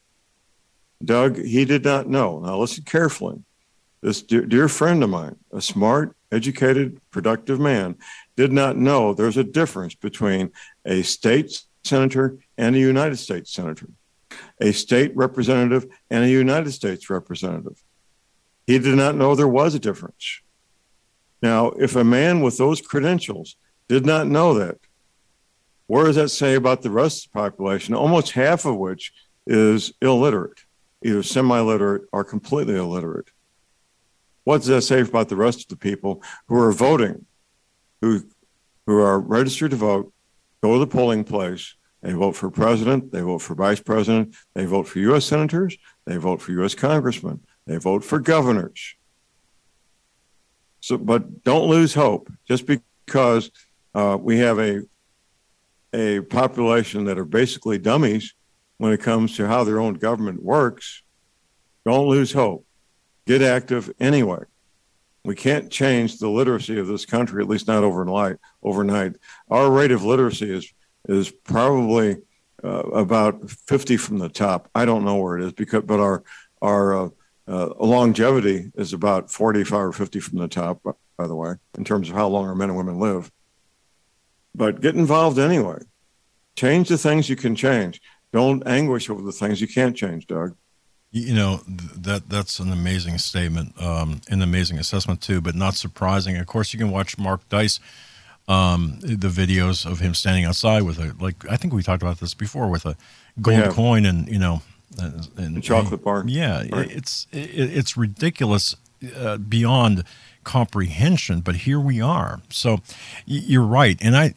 Doug, he did not know. Now listen carefully. This dear, dear friend of mine, a smart, educated, productive man, did not know there's a difference between a state senator and a United States senator, a state representative and a United States representative. He did not know there was a difference. Now, if a man with those credentials did not know that, what does that say about the rest of the population, almost half of which is illiterate, either semi-literate or completely illiterate? What does that say about the rest of the people who are voting, who, who are registered to vote, go to the polling place, they vote for president, they vote for vice president, they vote for U S senators, they vote for U S congressmen, they vote for governors. So, but don't lose hope. Just because uh, we have a a population that are basically dummies when it comes to how their own government works, don't lose hope. Get active anyway. We can't change the literacy of this country, at least not overnight. Overnight, our rate of literacy is is probably uh, about fifty from the top. I don't know where it is, because, but our our uh, uh, longevity is about forty-five or fifty from the top, by the way, in terms of how long our men and women live. But get involved anyway. Change the things you can change. Don't anguish over the things you can't change, Doug. You know, that that's an amazing statement, um, an amazing assessment too, but not surprising. Of course, you can watch Mark Dice, um, the videos of him standing outside with a, like, I think we talked about this before, with a gold Yeah. coin and, you know, and, and A chocolate bar. Yeah, Right. it's it, it's ridiculous uh, beyond comprehension, but here we are. So y- you're right. And I,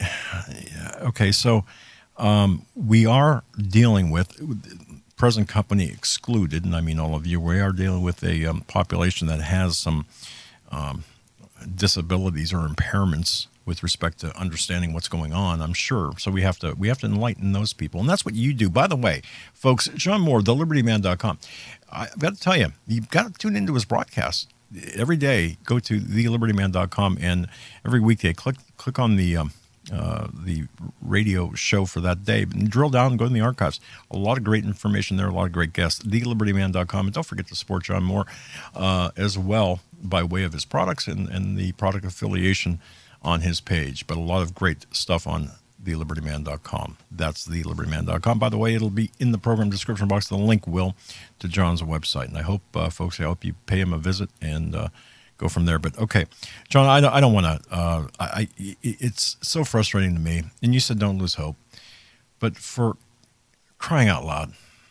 okay, so um, we are dealing with, present company excluded, and I mean all of you, we are dealing with a um, population that has some um, disabilities or impairments with respect to understanding what's going on, I'm sure. So we have to we have to enlighten those people. And that's what you do. By the way, folks, John Moore, the liberty man dot com. I've got to tell you, you've got to tune into his broadcast. Every day, go to the liberty man dot com, and every weekday, click click on the um, uh, the radio show for that day, and drill down and go in the archives. A lot of great information there, a lot of great guests. the liberty man dot com, and don't forget to support John Moore uh, as well by way of his products and, and the product affiliation on his page. But a lot of great stuff on the liberty man dot com. That's the liberty man dot com. By the way, it'll be in the program description box. The link will to John's website. And I hope, uh, folks, I hope you pay him a visit and uh, go from there. But, okay, John, I don't, I don't want to uh, – I, I, it's so frustrating to me. And you said don't lose hope. But for crying out loud,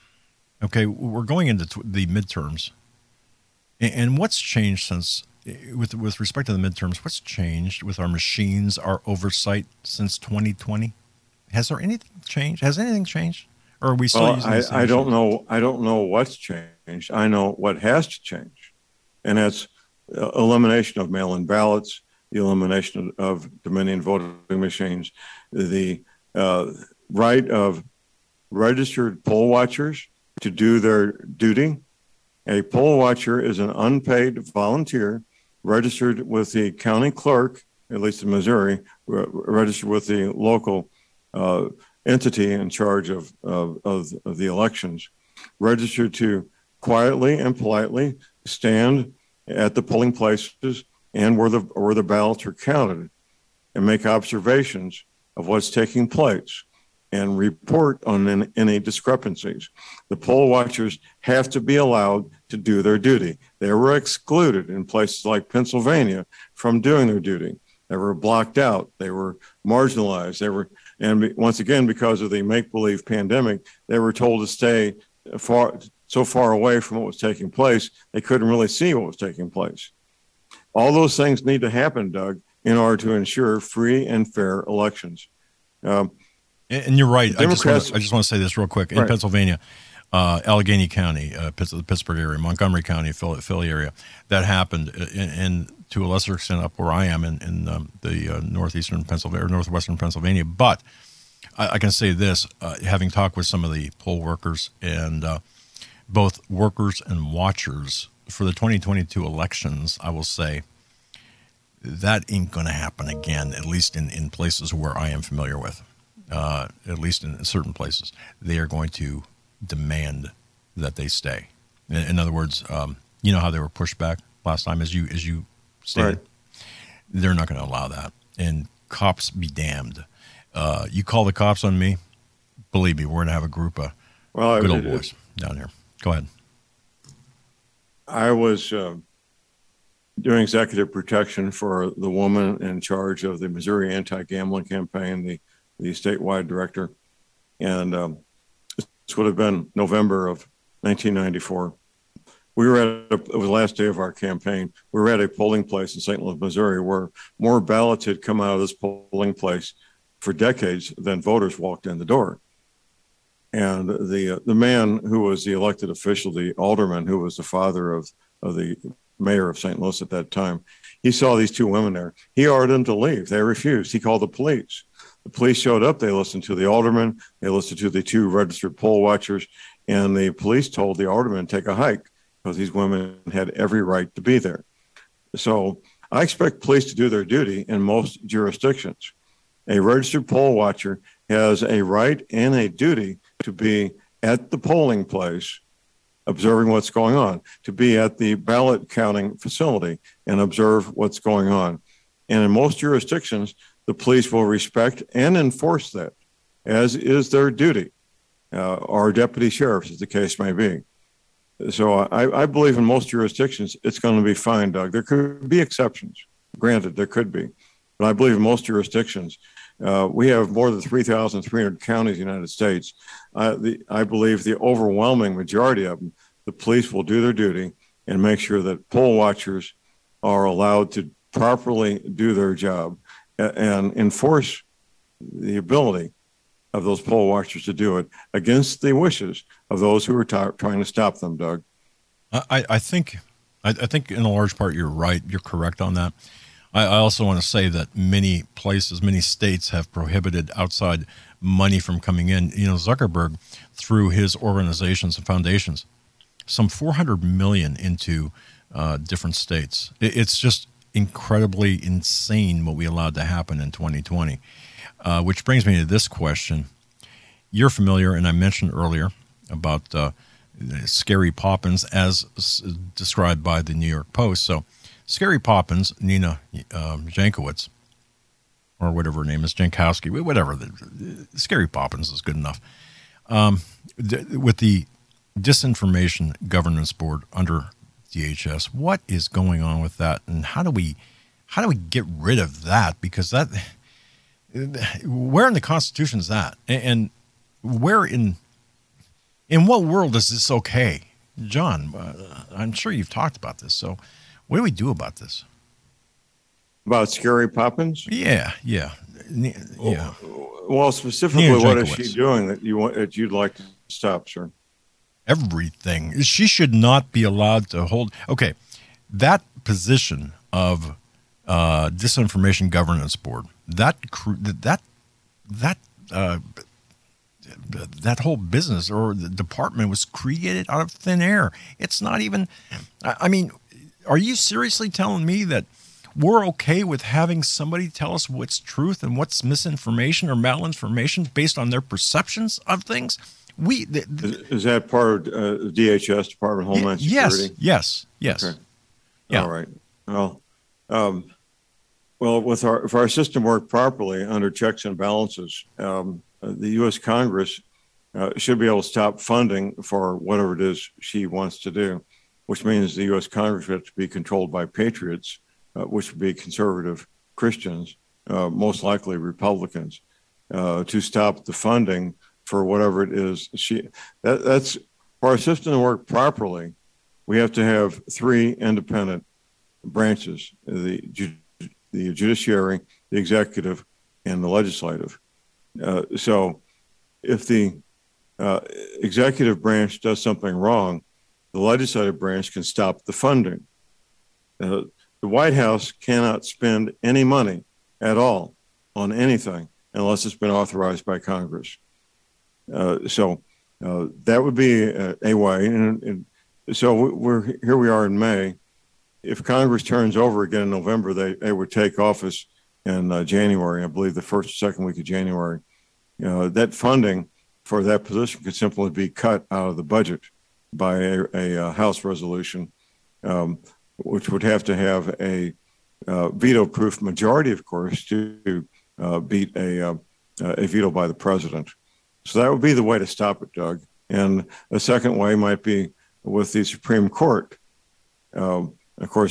okay, we're going into t- the midterms. And, and what's changed since – With with respect to the midterms, what's changed with our machines, our oversight since twenty twenty? Has there anything changed? Has anything changed, or are we still Well, using I, the same I don't machines? know. I don't know what's changed. I know what has to change, and that's uh, elimination of mail-in ballots, the elimination of, of Dominion voting machines, the uh, right of registered poll watchers to do their duty. A poll watcher is an unpaid volunteer registered with the county clerk, at least in Missouri, re- registered with the local uh, entity in charge of, of, of, of the elections, registered to quietly and politely stand at the polling places and where the, where the ballots are counted and make observations of what's taking place and report on any, any discrepancies. The poll watchers have to be allowed to do their duty. They were excluded in places like Pennsylvania from doing their duty. They were blocked out. They were marginalized. They were, and once again, because of the make-believe pandemic, they were told to stay far, so far away from what was taking place, they couldn't really see what was taking place. All those things need to happen, Doug, in order to ensure free and fair elections. Um, And you're right. I just, Democrats- want to, I just want to say this real quick. In Right. Pennsylvania, uh, Allegheny County, uh, Pitts- the Pittsburgh area, Montgomery County, Philly, Philly area, that happened, and, and to a lesser extent up where I am in, in um, the uh, northeastern Pennsylvania or northwestern Pennsylvania. But I, I can say this, uh, having talked with some of the poll workers and uh, both workers and watchers for the twenty twenty-two elections, I will say that ain't going to happen again, at least in, in places where I am familiar with. Uh, at least in certain places, they are going to demand that they stay. In, in other words, um, you know how they were pushed back last time, as you as you stated. Right. They're not going to allow that. And cops be damned. Uh, you call the cops on me, believe me, we're going to have a group of well, good it- old it- boys down here. Go ahead. I was uh, doing executive protection for the woman in charge of the Missouri anti-gambling campaign, the, the statewide director. And um, this would have been November of nineteen ninety-four. We were at, a, it was the last day of our campaign. We were at a polling place in Saint Louis, Missouri, where more ballots had come out of this polling place for decades than voters walked in the door. And the uh, the man who was the elected official, the alderman, who was the father of, of the mayor of Saint Louis at that time, he saw these two women there. He ordered them to leave. They refused. He called the police. The police showed up. They listened to the alderman. They listened to the two registered poll watchers. And the police told the alderman to take a hike because these women had every right to be there. So I expect police to do their duty in most jurisdictions. A registered poll watcher has a right and a duty to be at the polling place observing what's going on, to be at the ballot counting facility and observe what's going on. And in most jurisdictions, the police will respect and enforce that, as is their duty, uh, or deputy sheriffs, as the case may be. So I, I believe in most jurisdictions, it's going to be fine, Doug. There could be exceptions. Granted, there could be. But I believe in most jurisdictions, uh, we have more than three thousand three hundred counties in the United States. Uh, the, I believe the overwhelming majority of them, the police will do their duty and make sure that poll watchers are allowed to properly do their job and, and enforce the ability of those poll watchers to do it against the wishes of those who are t- trying to stop them, Doug. I, I think I, I think in a large part you're right. You're correct on that. I, I also want to say that many places, many states have prohibited outside money from coming in. You know, Zuckerberg, through his organizations and foundations, some four hundred million dollars into uh, different states. It, it's just incredibly insane what we allowed to happen in twenty twenty. Uh, which brings me to this question. You're familiar, and I mentioned earlier, about uh, Scary Poppins as s- described by the New York Post. So Scary Poppins, Nina um, Jankowicz, or whatever her name is, Jankowski, whatever, the, the Scary Poppins is good enough. Um, th- with the Disinformation Governance Board under D H S, what is going on with that, and how do we how do we get rid of that? Because that... Where in the Constitution is that? And where in in what world is this okay? John, uh, I'm sure you've talked about this. So what do we do about this? About Scary Poppins? Yeah, yeah. Yeah. Well, specifically, Nina what is Jankowicz. she doing that you want that you'd like to stop, sir? Everything. She should not be allowed to hold. Okay, that position of uh, Disinformation Governance Board, that that that uh, that whole business or the department was created out of thin air. It's not even. I mean, are you seriously telling me that we're okay with having somebody tell us what's truth and what's misinformation or malinformation based on their perceptions of things? We the, the, Is, is that part of uh, D H S, Department of Homeland Security? Yes, yes, yes. Okay. Yeah. All right. Well, um, well, with our if our system worked properly under checks and balances, um, uh, the U S Congress uh, should be able to stop funding for whatever it is she wants to do, which means the U S Congress would have to be controlled by patriots, uh, which would be conservative Christians, uh, most likely Republicans, uh, to stop the funding for whatever it is. She that, that's for our system to work properly. We have to have three independent branches: the the judiciary, the executive, and the legislative. Uh, so, if the uh, executive branch does something wrong, the legislative branch can stop the funding. Uh, the White House cannot spend any money at all on anything unless it's been authorized by Congress. Uh, so uh, that would be a, a way. And, and so we're here. We are in May. If Congress turns over again in November, they, they would take office in uh, January. I believe the first or second week of January. You know, that funding for that position could simply be cut out of the budget by a, a, a House resolution, um, which would have to have a uh, veto-proof majority, of course, to uh, beat a, uh, a veto by the president. So that would be the way to stop it, Doug. And a second way might be with the Supreme Court. Um, of course,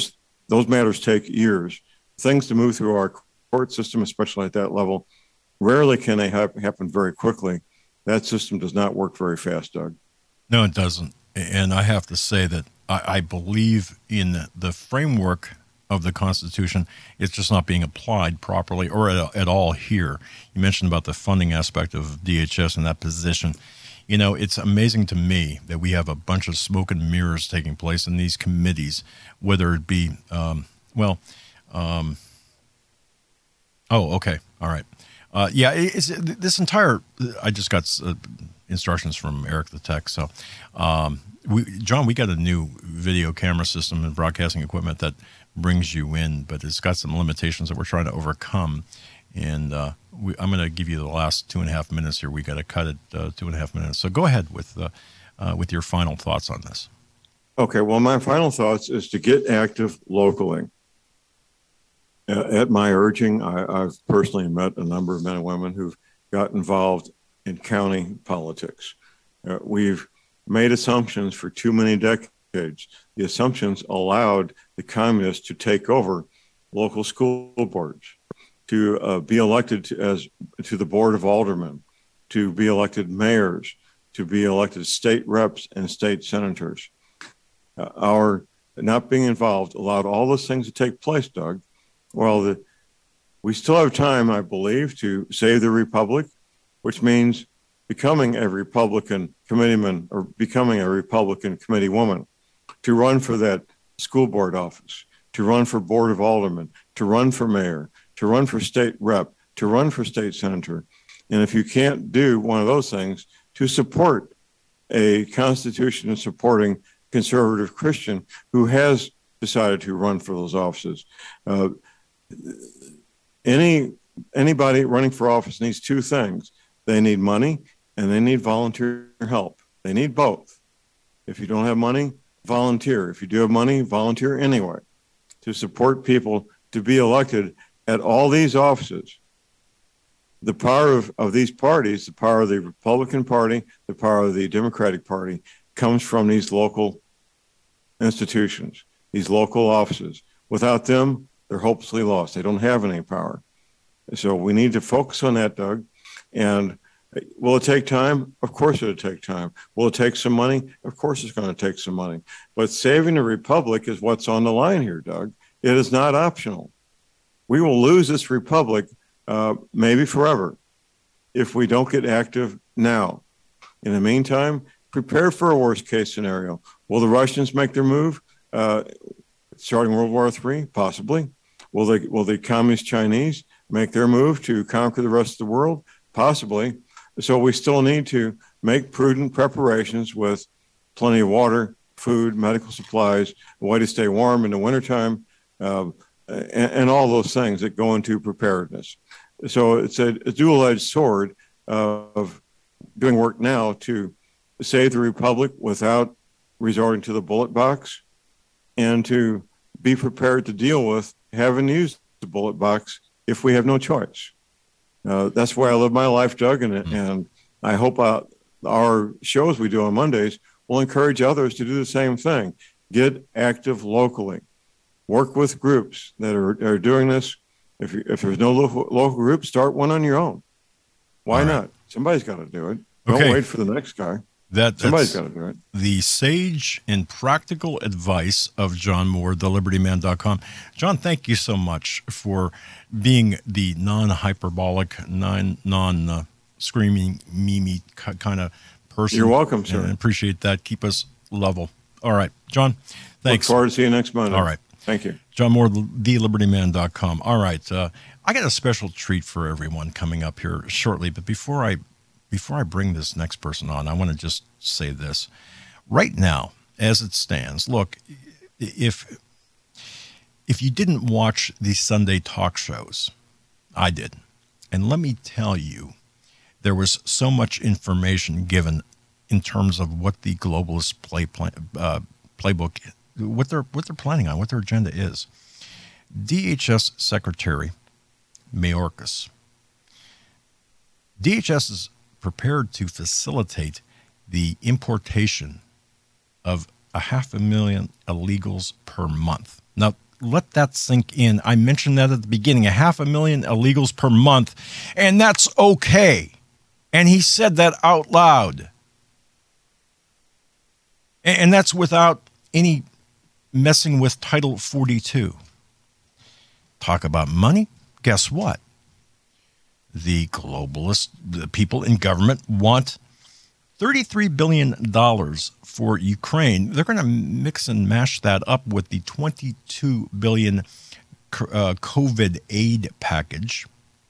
those matters take years. Things to move through our court system, especially at that level, rarely can they ha- happen very quickly. That system does not work very fast, Doug. No, it doesn't. And I have to say that I, I believe in the framework of the Constitution. It's just not being applied properly or at, at all here. You mentioned about the funding aspect of D H S and that position. You know, it's amazing to me that we have a bunch of smoke and mirrors taking place in these committees, whether it be, um, well, um, oh, okay, all right. Uh, yeah, it's, this entire, I just got uh, instructions from Eric the Tech. So, um, we, John, we got a new video camera system and broadcasting equipment that brings you in, but it's got some limitations that we're trying to overcome. And uh, we, I'm going to give you the last two and a half minutes here. We got to cut it uh, two and a half minutes. So go ahead with uh, uh, with your final thoughts on this. Okay. Well, my final thoughts is to get active locally. Uh, at my urging, I, I've personally met a number of men and women who've got involved in county politics. Uh, we've made assumptions for too many decades. The assumptions allowed the communists to take over local school boards, to uh, be elected to, as to the board of aldermen, to be elected mayors, to be elected state reps and state senators. Uh, our not being involved allowed all those things to take place, Doug. Well, the, we still have time, I believe, to save the republic, which means becoming a Republican committeeman or becoming a Republican committee woman, to run for that school board office, to run for board of aldermen, to run for mayor, to run for state rep, to run for state senator. And if you can't do one of those things, to support a Constitution supporting conservative Christian who has decided to run for those offices. Uh, any anybody running for office needs two things. They need money and they need volunteer help. They need both. If you don't have money, volunteer. If you do have money, volunteer anyway to support people to be elected at all these offices. The power of, of these parties, the power of the Republican Party, the power of the Democratic Party, comes from these local institutions, these local offices. Without them, they're hopelessly lost. They don't have any power. So we need to focus on that, Doug. And will it take time? Of course it'll take time. Will it take some money? Of course it's going to take some money. But saving the republic is what's on the line here, Doug. It is not optional. We will lose this republic uh, maybe forever if we don't get active now. In the meantime, prepare for a worst case scenario. Will the Russians make their move uh, starting World War Three? Possibly. Will they? Will the Communist Chinese make their move to conquer the rest of the world? Possibly. So we still need to make prudent preparations with plenty of water, food, medical supplies, a way to stay warm in the wintertime, uh, and, and all those things that go into preparedness. So it's a, a dual-edged sword of doing work now to save the republic without resorting to the bullet box, and to be prepared to deal with having used the bullet box if we have no choice. Uh, that's why I live my life, Doug, and, mm-hmm. and I hope uh, our shows we do on Mondays will encourage others to do the same thing. Get active locally. Work with groups that are, are doing this. If, you, if there's no local, local group, start one on your own. Why right. not? Somebody's got to do it. Don't okay. wait for the next guy. That, Somebody's got to do it. The sage and practical advice of John Moore, the liberty man dot com. John, thank you so much for being the non-hyperbolic, non, non-screaming, uh, meme kind of person. You're welcome, sir. And I appreciate that. Keep us level. All right, John, thanks. Look forward to see you next Monday. All right. Thank you. John Moore, the liberty man dot com. All right. Uh, I got a special treat for everyone coming up here shortly, but before I Before I bring this next person on, I want to just say this. Right now, as it stands, look, if if you didn't watch the Sunday talk shows, I did. And let me tell you, there was so much information given in terms of what the globalist play, play uh, playbook, what they're what they're planning on, what their agenda is. D H S Secretary Mayorkas. D H S is prepared to facilitate the importation of a half a million illegals per month. Now, let that sink in. I mentioned that at the beginning, a half a million illegals per month, and that's okay. And he said that out loud. And that's without any messing with Title forty-two. Talk about money. Guess what? The globalists, the people in government, want thirty-three billion dollars for Ukraine. They're going to mix and mash that up with the twenty-two billion dollars uh, COVID aid package.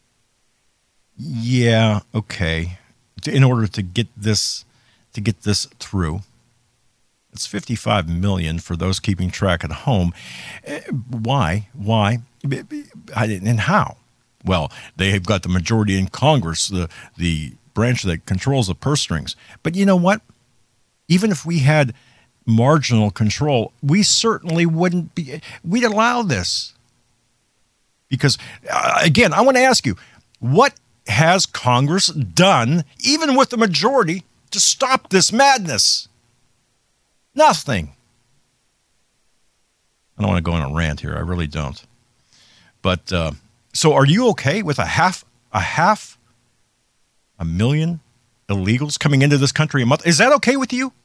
Yeah, okay. In order to get this to get this through. It's fifty-five million dollars for those keeping track at home. Why? Why? And how? Well, they have got the majority in Congress, the the branch that controls the purse strings. But you know what? Even if we had marginal control, we certainly wouldn't be, we'd allow this. Because, uh, again, I want to ask you, what has Congress done, even with the majority, to stop this madness? Nothing. I don't want to go on a rant here. I really don't. But uh, so, are you okay with a half a half a million illegals coming into this country a month? Is that okay with you?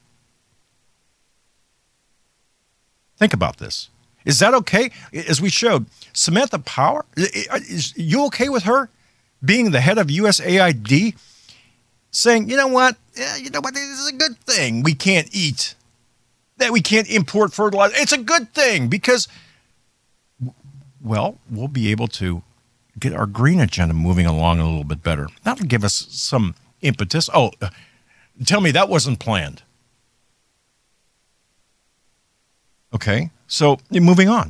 Think about this. Is that okay? As we showed, Samantha Power, is you okay with her being the head of U S A I D, saying, you know what, yeah, you know what, this is a good thing. We can't eat. That we can't import fertilizer. It's a good thing because, well, we'll be able to get our green agenda moving along a little bit better. That'll give us some impetus. Oh, uh, tell me that wasn't planned. Okay, so moving on.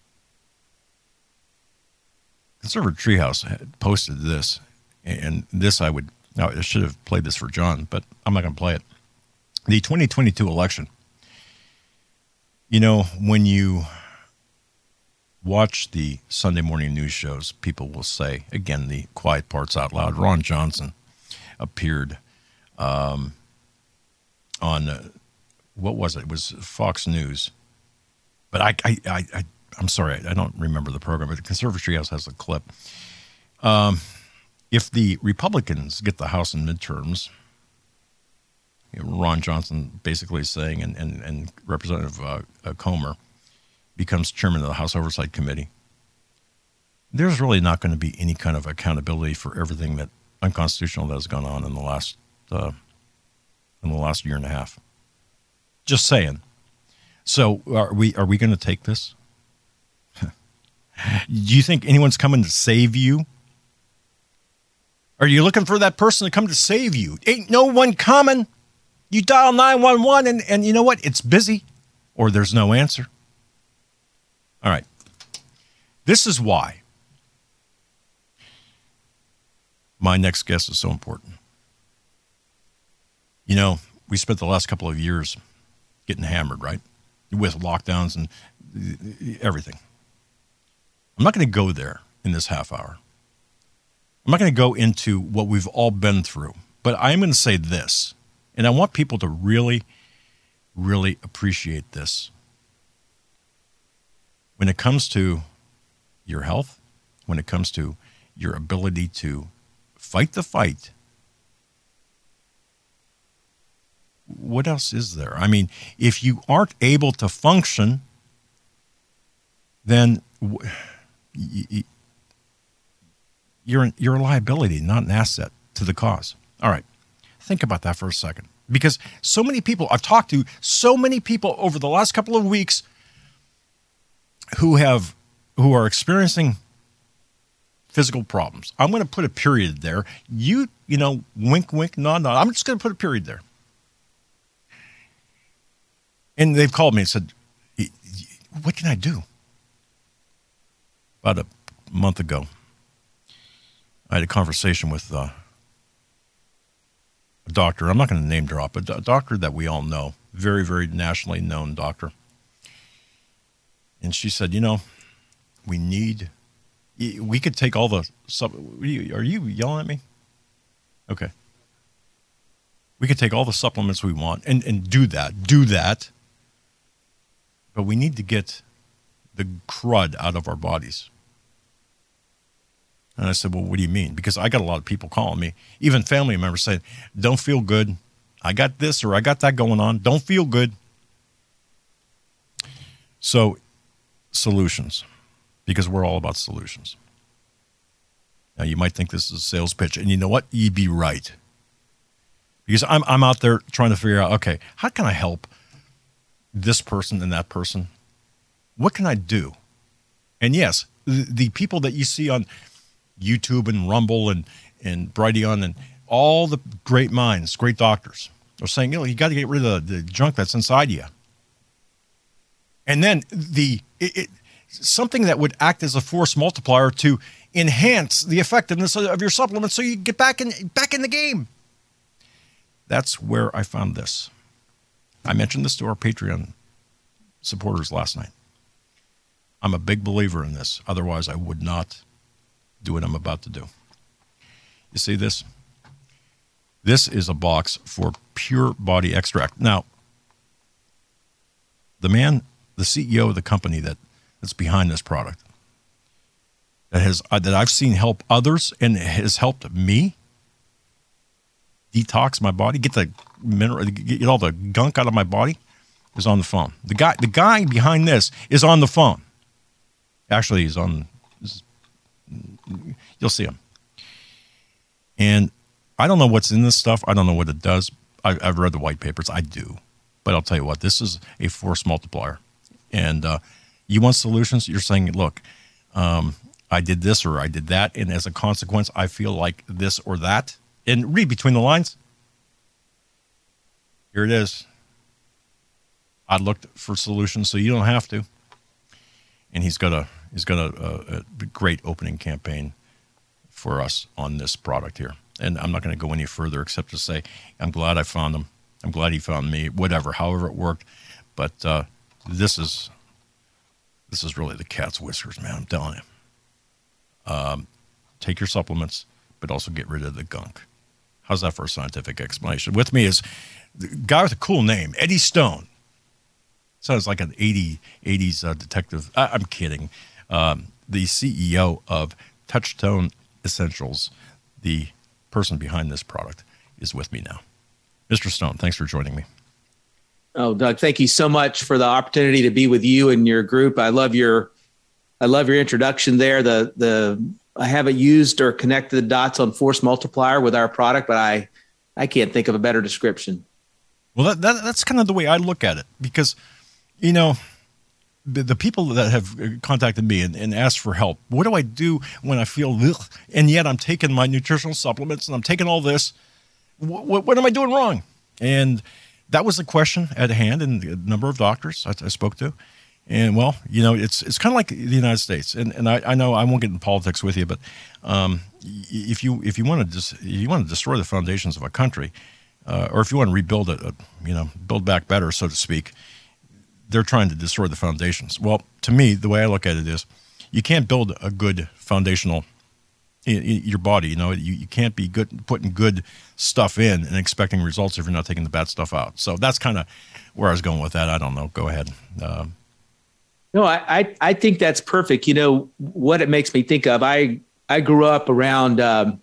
Conservative Treehouse had posted this, and this I would, now I should have played this for John, but I'm not going to play it. The twenty twenty-two election. You know, when you watch the Sunday morning news shows, people will say, again, the quiet parts out loud. Ron Johnson appeared um, on, uh, what was it? It was Fox News. But I, I, I, I, I'm sorry, I don't remember the program, but the Conservative Treehouse has a clip. Um, if the Republicans get the House in midterms, you know, Ron Johnson basically saying, and, and, and Representative uh, uh, Comer becomes chairman of the House Oversight Committee, there's really not going to be any kind of accountability for everything that unconstitutional that has gone on in the last uh, in the last year and a half. Just saying. So are we are we going to take this? Do you think anyone's coming to save you? Are you looking for that person to come to save you? Ain't no one coming. You dial nine one one and, and you know what? It's busy or there's no answer. All right. This is why my next guest is so important. You know, we spent the last couple of years getting hammered, right? With lockdowns and everything. I'm not going to go there in this half hour. I'm not going to go into what we've all been through, but I am going to say this. And I want people to really, really appreciate this. When it comes to your health, when it comes to your ability to fight the fight, what else is there? I mean, if you aren't able to function, then you're, you're a liability, not an asset to the cause. All right. Think about that for a second. Because so many people, I've talked to so many people over the last couple of weeks who have, who are experiencing physical problems. I'm going to put a period there. You, you know, wink, wink, nod, nod. I'm just going to put a period there. And they've called me and said, what can I do? About a month ago, I had a conversation with uh, a doctor. I'm not going to name drop, but a doctor that we all know, very, very nationally known doctor. And she said, you know, we need, we could take all the, are you yelling at me? Okay. We could take all the supplements we want and, and do that, do that. But we need to get the crud out of our bodies. And I said, well, what do you mean? Because I got a lot of people calling me, even family members saying, don't feel good. I got this or I got that going on. Don't feel good. So solutions, because we're all about solutions. Now, you might think this is a sales pitch, and you know what? You'd be right. Because I'm I'm out there trying to figure out, okay, how can I help this person and that person? What can I do? And yes, the, the people that you see on YouTube and Rumble and, and Brighteon and all the great minds, great doctors are saying, you know, you got to get rid of the, the junk that's inside you. And then the it, it, something that would act as a force multiplier to enhance the effectiveness of your supplements so you get back in back in the game. That's where I found this. I mentioned this to our Patreon supporters last night. I'm a big believer in this. Otherwise, I would not do what I'm about to do. You see this? This is a box for Pure Body Extract. Now, the man, the C E O of the company that, that's behind this product, that has uh, that I've seen help others and has helped me detox my body, get the mineral, get all the gunk out of my body, is on the phone. The guy, the guy behind this is on the phone. Actually, he's on. You'll see him. And I don't know what's in this stuff. I don't know what it does. I, I've read the white papers. I do. But I'll tell you what, this is a force multiplier. And uh, you want solutions? You're saying, look, um, I did this or I did that, and as a consequence, I feel like this or that. And read between the lines. Here it is. I looked for solutions so you don't have to. And he's got a he's got a, a great opening campaign for us on this product here. And I'm not going to go any further except to say I'm glad I found him. I'm glad he found me. Whatever, however it worked. But uh, this is this is really the cat's whiskers, man. I'm telling you. Um, take your supplements, but also get rid of the gunk. How's that for a scientific explanation? With me is the guy with a cool name, Eddie Stone. Sounds like an eighties uh, detective. I, I'm kidding. Um, the C E O of Touchstone Essentials, the person behind this product, is with me now. Mister Stone, thanks for joining me. Oh, Doug, thank you so much for the opportunity to be with you and your group. I love your, I love your introduction there. The the I haven't used or connected the dots on force multiplier with our product, but I, I can't think of a better description. Well, that, that that's kind of the way I look at it, because, you know, the, the people that have contacted me and, and asked for help, what do I do when I feel, ugh, and yet I'm taking my nutritional supplements and I'm taking all this, what, what am I doing wrong? And that was the question at hand, and a number of doctors I, I spoke to. And, well, you know, it's it's kind of like the United States. And and I, I know I won't get in politics with you, but um, if you if you want to dis- if you want to destroy the foundations of a country, uh, or if you want to rebuild it, uh, you know, build back better, so to speak, they're trying to destroy the foundations. Well, to me, the way I look at it is, you can't build a good foundational in, in your body. You know, you, you can't be good putting good stuff in and expecting results if you're not taking the bad stuff out. So that's kind of where I was going with that. I don't know. Go ahead. Um, No, I, I, I think that's perfect. You know, what it makes me think of, I, I grew up around, um,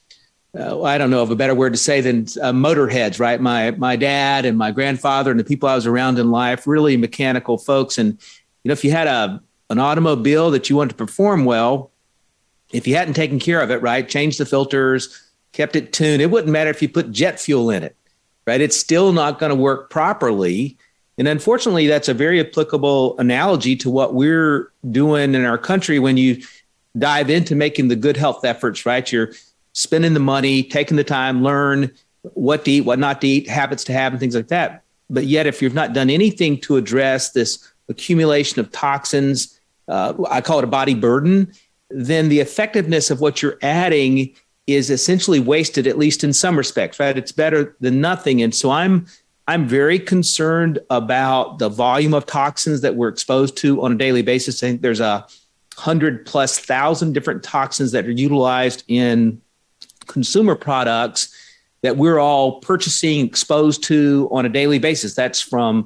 uh, I don't know of a better word to say than uh, motorheads, right? My, my dad and my grandfather and the people I was around in life, really mechanical folks. And, you know, if you had a, an automobile that you wanted to perform well, if you hadn't taken care of it, right, changed the filters, kept it tuned, it wouldn't matter if you put jet fuel in it, right? It's still not going to work properly. And unfortunately, that's a very applicable analogy to what we're doing in our country when you dive into making the good health efforts, right? You're spending the money, taking the time, learn what to eat, what not to eat, habits to have, and things like that. But yet, if you've not done anything to address this accumulation of toxins, uh, I call it a body burden, then the effectiveness of what you're adding is essentially wasted, at least in some respects, right? It's better than nothing. And so I'm I'm very concerned about the volume of toxins that we're exposed to on a daily basis. I think there's a hundred plus thousand different toxins that are utilized in consumer products that we're all purchasing, exposed to on a daily basis. That's from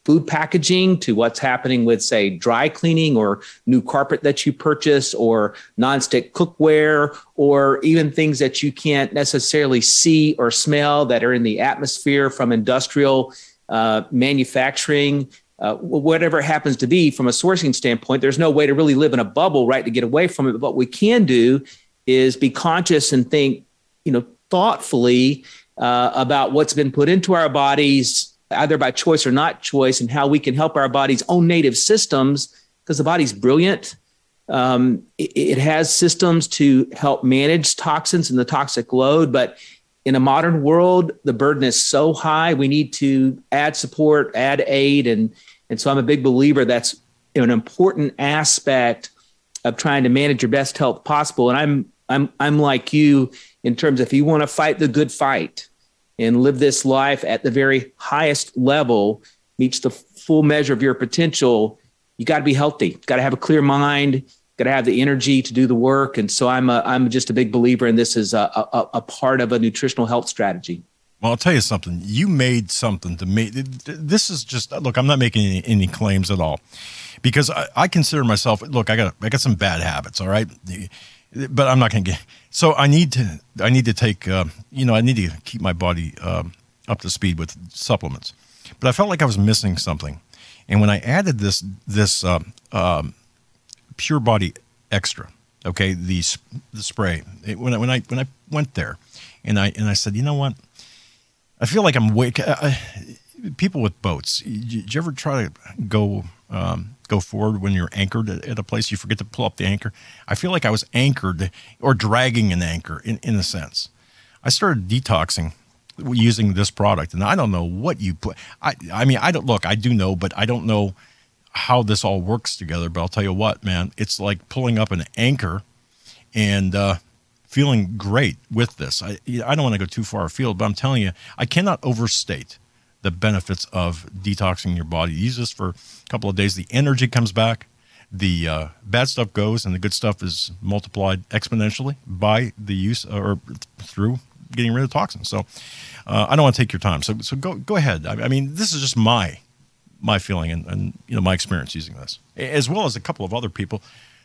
food packaging to what's happening with, say, dry cleaning or new carpet that you purchase or nonstick cookware, or even things that you can't necessarily see or smell that are in the atmosphere from industrial uh, manufacturing, uh, whatever it happens to be from a sourcing standpoint. There's no way to really live in a bubble, right, to get away from it. But what we can do is be conscious and think, you know, thoughtfully uh, about what's been put into our bodies, either by choice or not choice, and how we can help our body's own native systems, because the body's brilliant. Um, it, it has systems to help manage toxins and the toxic load. But in a modern world, the burden is so high, we need to add support, add aid. And, and so I'm a big believer that's an important aspect of trying to manage your best health possible. And I'm I'm I'm like you in terms of, if you want to fight the good fight and live this life at the very highest level, reach the full measure of your potential, you got to be healthy. You got to have a clear mind, got to have the energy to do the work. And so I'm a, I'm just a big believer in this as a, a, a part of a nutritional health strategy. Well, I'll tell you something. You made something to me. This is just, look, I'm not making any, any claims at all, because I, I consider myself, look, I got I got some bad habits, all right? But I'm not going to get, so I need to, I need to take, uh, you know, I need to keep my body um, up to speed with supplements. But I felt like I was missing something. And when I added this, this uh, um, Pure Body Extra, okay, the, the spray, it, when I, when I, when I went there and I, and I said, you know what, I feel like I'm wake. I, people with boats, did you ever try to go, um, go forward when you're anchored at a place, you forget to pull up the anchor? I feel like I was anchored or dragging an anchor in, in a sense. I started detoxing using this product, and I don't know what you put. I, I mean, I don't look, I do know, but I don't know how this all works together. But I'll tell you what, man, it's like pulling up an anchor and, uh, feeling great with this. I, I don't want to go too far afield, but I'm telling you, I cannot overstate the benefits of detoxing your body. Use this for a couple of days. The energy comes back. The uh, bad stuff goes, and the good stuff is multiplied exponentially by the use or through getting rid of toxins. So uh, I don't want to take your time. So so go go ahead. I, I mean, this is just my my feeling and, and you know my experience using this, as well as a couple of other people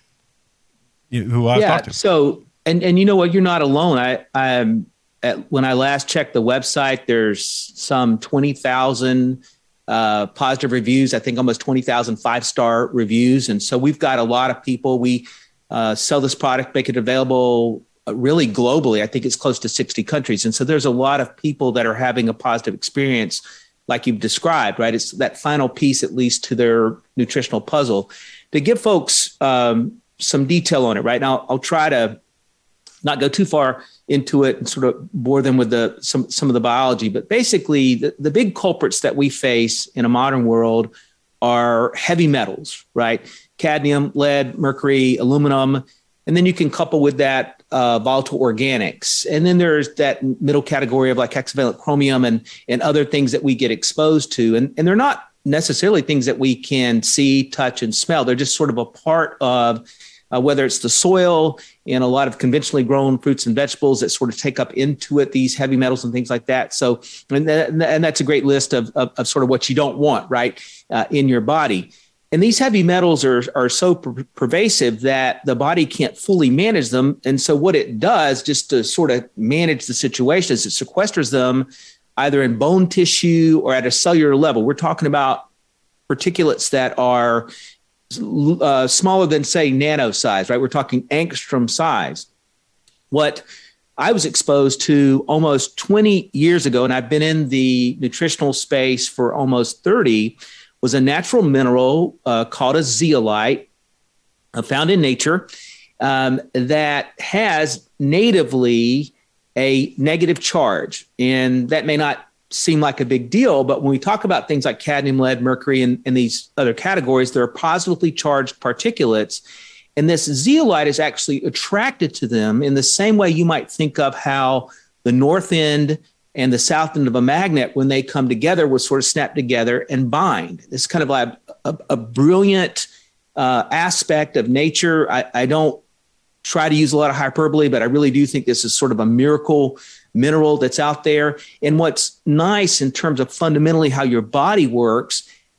who I've yeah, talked to. So and and you know what, you're not alone. I I'm. At, when I last checked the website, there's some twenty thousand uh, positive reviews. I think almost twenty thousand five-star reviews. And so we've got a lot of people. We uh, sell this product, make it available really globally. I think it's close to sixty countries. And so there's a lot of people that are having a positive experience like you've described, right? It's that final piece, at least, to their nutritional puzzle. To give folks um, some detail on it, right? Now, I'll try to not go too far into it and sort of bore them with the some some of the biology. But basically, the, the big culprits that we face in a modern world are heavy metals, right? Cadmium, lead, mercury, aluminum. And then you can couple with that uh, volatile organics. And then there's that middle category of like hexavalent chromium and, and other things that we get exposed to. And, and they're not necessarily things that we can see, touch, and smell. They're just sort of a part of Uh, whether it's the soil and a lot of conventionally grown fruits and vegetables that sort of take up into it these heavy metals and things like that. So, and, that, and that's a great list of, of, of sort of what you don't want, right, uh, in your body. And these heavy metals are, are so per- pervasive that the body can't fully manage them. And so what it does, just to sort of manage the situation, is it sequesters them either in bone tissue or at a cellular level. We're talking about particulates that are Uh, smaller than, say, nano size, right? We're talking angstrom size. What I was exposed to almost twenty years ago, and I've been in the nutritional space for almost thirty, was a natural mineral uh, called a zeolite, uh, found in nature, um, that has natively a negative charge. And that may not seem like a big deal, but when we talk about things like cadmium, lead, mercury, and, and these other categories, there are positively charged particulates. And this zeolite is actually attracted to them in the same way you might think of how the north end and the south end of a magnet, when they come together, will sort of snap together and bind. It's kind of like a, a brilliant uh, aspect of nature. I, I don't try to use a lot of hyperbole, but I really do think this is sort of a miracle mineral that's out there. And what's nice in terms of fundamentally how your body works,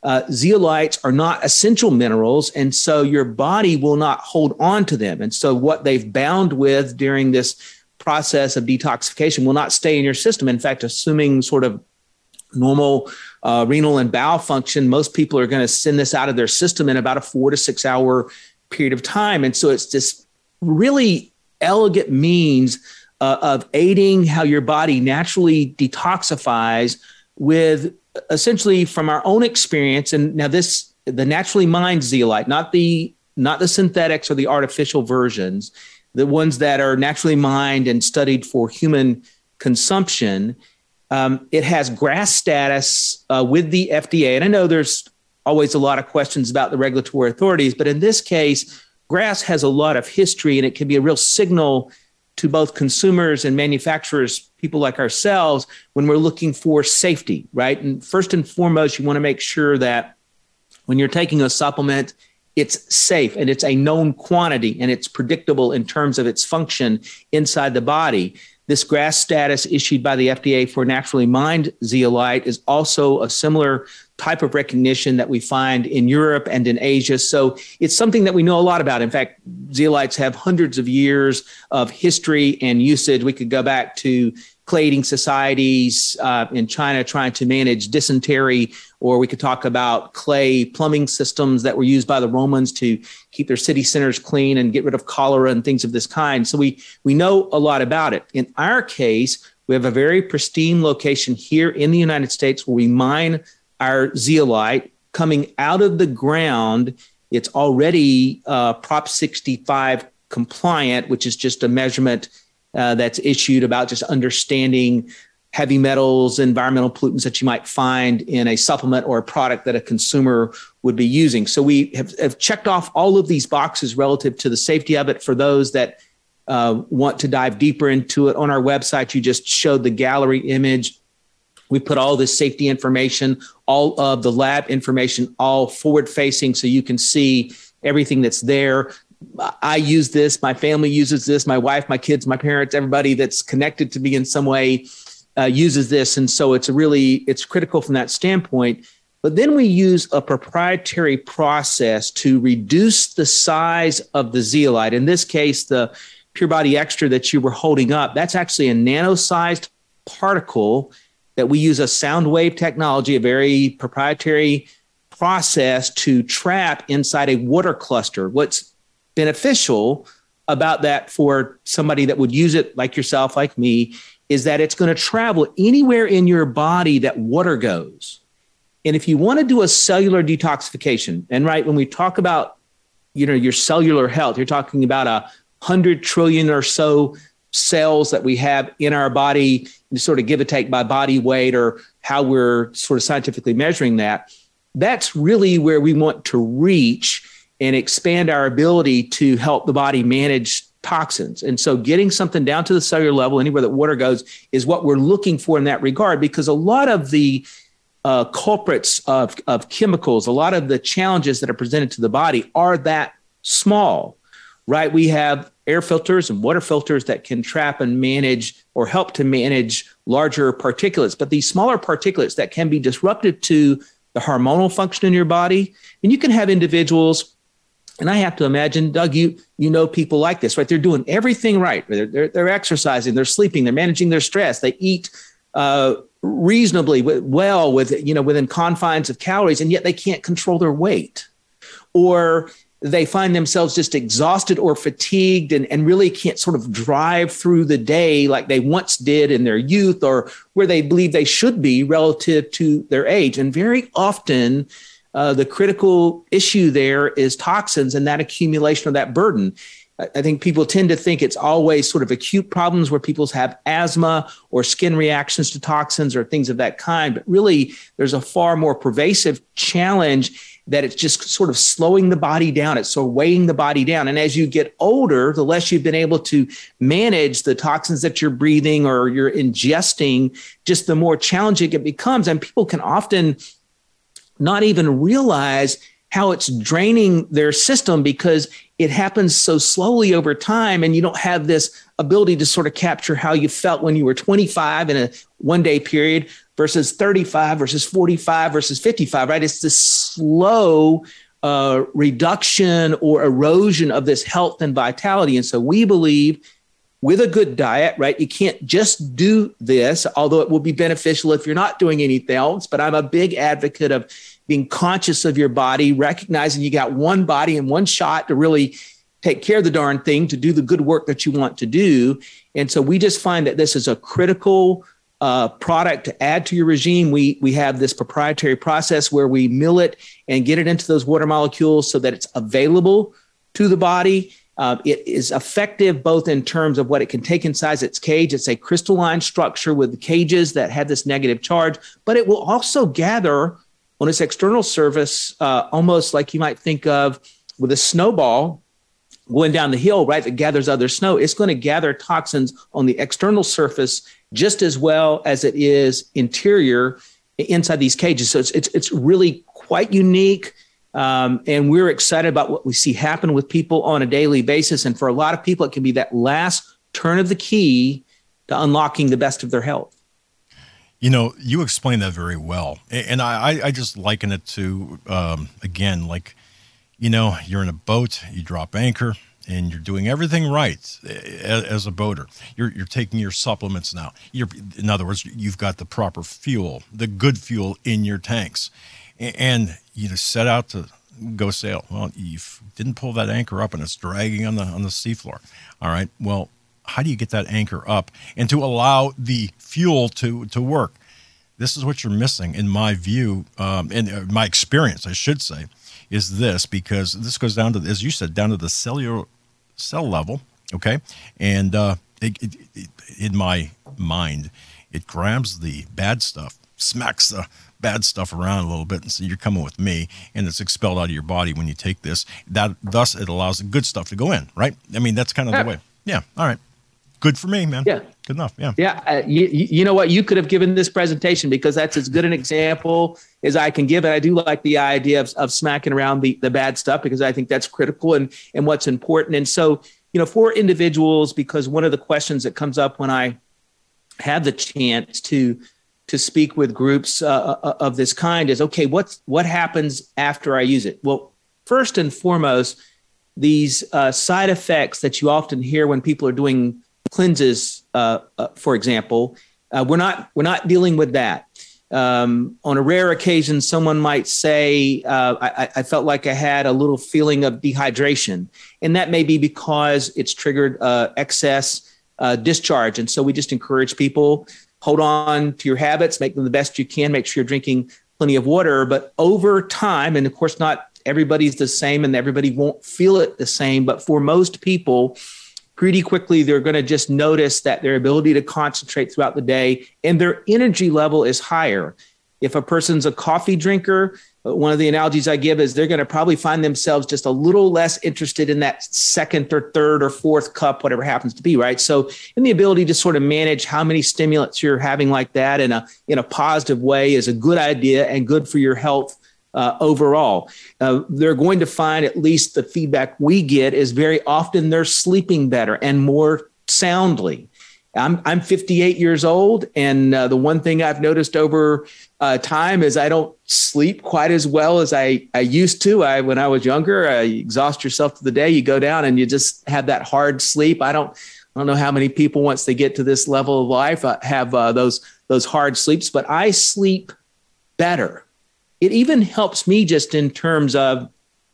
uh, zeolites are not essential minerals, and so your body will not hold on to them. And so what they've bound with during this process of detoxification will not stay in your system. In fact, assuming sort of normal uh, renal and bowel function, most people are going to send this out of their system in about a four to six hour period of time. And so it's this really elegant means uh, of aiding how your body naturally detoxifies with essentially from our own experience. And now this, the naturally mined zeolite, not the, not the synthetics or the artificial versions, the ones that are naturally mined and studied for human consumption. Um, it has GRAS status uh, with the F D A. And I know there's always a lot of questions about the regulatory authorities, but in this case, GRAS has a lot of history, and it can be a real signal to both consumers and manufacturers, people like ourselves, when we're looking for safety, right? And first and foremost, you want to make sure that when you're taking a supplement, it's safe and it's a known quantity and it's predictable in terms of its function inside the body. This GRAS status issued by the F D A for naturally mined zeolite is also a similar type of recognition that we find in Europe and in Asia. So it's something that we know a lot about. In fact, zeolites have hundreds of years of history and usage. We could go back to clay eating societies uh, in China trying to manage dysentery, or we could talk about clay plumbing systems that were used by the Romans to keep their city centers clean and get rid of cholera and things of this kind. So we we know a lot about it. In our case, we have a very pristine location here in the United States where we mine our zeolite coming out of the ground. It's already uh, Prop sixty-five compliant, which is just a measurement uh, that's issued about just understanding heavy metals, environmental pollutants that you might find in a supplement or a product that a consumer would be using. So we have, have checked off all of these boxes relative to the safety of it. For those that uh, want to dive deeper into it, on our website, you just showed the gallery image. We put all this safety information, all of the lab information, all forward facing, so you can see everything that's there. I use this, my family uses this, my wife, my kids, my parents, everybody that's connected to me in some way uh, uses this. And so it's a really, it's critical from that standpoint. But then we use a proprietary process to reduce the size of the zeolite. In this case, the Pure Body Extra that you were holding up, that's actually a nano-sized particle that we use a sound wave technology, a very proprietary process to trap inside a water cluster. What's beneficial about that for somebody that would use it like yourself, like me, is that it's going to travel anywhere in your body that water goes. And if you want to do a cellular detoxification, and right, when we talk about, you know, your cellular health, you're talking about a hundred trillion or so cells that we have in our body, sort of give or take by body weight or how we're sort of scientifically measuring that. That's really where we want to reach and expand our ability to help the body manage toxins. And so getting something down to the cellular level, anywhere that water goes, is what we're looking for in that regard, because a lot of the uh, culprits of, of chemicals, a lot of the challenges that are presented to the body are that small, right? We have air filters and water filters that can trap and manage or help to manage larger particulates, but these smaller particulates that can be disruptive to the hormonal function in your body. And you can have individuals, and I have to imagine, Doug, you you know people like this, right? They're doing everything right. They're, they're, they're exercising, they're sleeping, they're managing their stress, they eat uh, reasonably well with, you know, within confines of calories, and yet they can't control their weight. Or they find themselves just exhausted or fatigued and, and really can't sort of drive through the day like they once did in their youth or where they believe they should be relative to their age. And very often, uh, the critical issue there is toxins and that accumulation of that burden. I think people tend to think it's always sort of acute problems where people have asthma or skin reactions to toxins or things of that kind. But really, there's a far more pervasive challenge that it's just sort of slowing the body down. It's sort of weighing the body down. And as you get older, the less you've been able to manage the toxins that you're breathing or you're ingesting, just the more challenging it becomes. And people can often not even realize how it's draining their system because it happens so slowly over time, and you don't have this ability to sort of capture how you felt when you were twenty-five in a one day period versus thirty-five versus forty-five versus fifty-five, right? It's this slow uh, reduction or erosion of this health and vitality. And so we believe with a good diet, right, you can't just do this, although it will be beneficial if you're not doing anything else. But I'm a big advocate of being conscious of your body, recognizing you got one body and one shot to really take care of the darn thing, to do the good work that you want to do. And so we just find that this is a critical uh, product to add to your regime. We, we have this proprietary process where we mill it and get it into those water molecules so that it's available to the body. Uh, it is effective both in terms of what it can take inside its cage. It's a crystalline structure with cages that have this negative charge, but it will also gather on its external surface, uh, almost like you might think of with a snowball going down the hill, right, that gathers other snow. It's going to gather toxins on the external surface just as well as it is interior inside these cages. So it's it's, it's really quite unique. Um, and we're excited about what we see happen with people on a daily basis. And for a lot of people, it can be that last turn of the key to unlocking the best of their health. You know, you explained that very well. And I, I just liken it to, um, again, like, you know, you're in a boat, you drop anchor, and you're doing everything right as a boater. You're you're taking your supplements now. You're, in other words, you've got the proper fuel, the good fuel in your tanks. And you just set out to go sail. Well, you didn't pull that anchor up, and it's dragging on the on the seafloor. All right. Well, how do you get that anchor up and to allow the fuel to to work? This is what you're missing, in my view, um, in my experience, I should say, is this, because this goes down to, as you said, down to the cellular cell level. Okay, and uh, it, it, it, in my mind, it grabs the bad stuff, smacks the bad stuff around a little bit, and so you're coming with me, and it's expelled out of your body when you take this. That thus it allows the good stuff to go in, right? I mean, that's kind of the way. Yeah. All right. Good for me, man. Yeah. Good enough. Yeah. Yeah. Uh, you, you know what? You could have given this presentation because that's as good an example as I can give. And I do like the idea of, of smacking around the, the bad stuff because I think that's critical and, and what's important. And so, you know, for individuals, because one of the questions that comes up when I have the chance to to speak with groups uh, of this kind is, okay, what's, what happens after I use it? Well, first and foremost, these uh, side effects that you often hear when people are doing cleanses, uh, uh, for example, uh, we're not, we're not dealing with that. Um, on a rare occasion, someone might say, uh, I, I felt like I had a little feeling of dehydration, and that may be because it's triggered uh, excess uh, discharge. And so we just encourage people, hold on to your habits, make them the best you can, make sure you're drinking plenty of water. But over time, and of course, not everybody's the same and everybody won't feel it the same, but for most people, pretty quickly, they're going to just notice that their ability to concentrate throughout the day and their energy level is higher. If a person's a coffee drinker, one of the analogies I give is they're going to probably find themselves just a little less interested in that second or third or fourth cup, whatever happens to be, right? So in the ability to sort of manage how many stimulants you're having like that in a in a positive way is a good idea and good for your health uh, overall. Uh, they're going to find, at least the feedback we get, is very often they're sleeping better and more soundly. I'm I'm fifty-eight years old, and uh, the one thing I've noticed over uh, time is I don't sleep quite as well as I, I used to. I when I was younger, uh, you exhaust yourself to the day, you go down and you just have that hard sleep. I don't I don't know how many people, once they get to this level of life, uh, have uh, those those hard sleeps, but I sleep better. It even helps me just in terms of,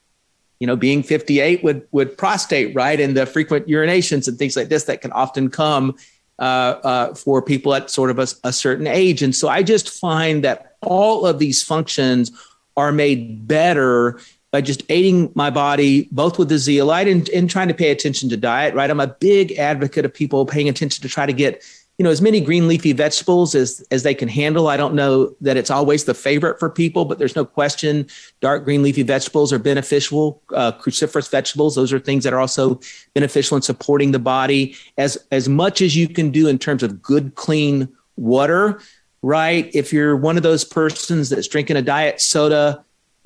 you know, being fifty-eight with with prostate, right, and the frequent urinations and things like this that can often come Uh, uh, for people at sort of a, a certain age. And so I just find that all of these functions are made better by just aiding my body, both with the zeolite and, and trying to pay attention to diet, right? I'm a big advocate of people paying attention to try to get, you know, as many green leafy vegetables as, as they can handle. I don't know that it's always the favorite for people, but there's no question dark green leafy vegetables are beneficial. Uh, cruciferous vegetables, those are things that are also beneficial in supporting the body. As, as much as you can do in terms of good, clean water, right? If you're one of those persons that's drinking a diet soda, you know,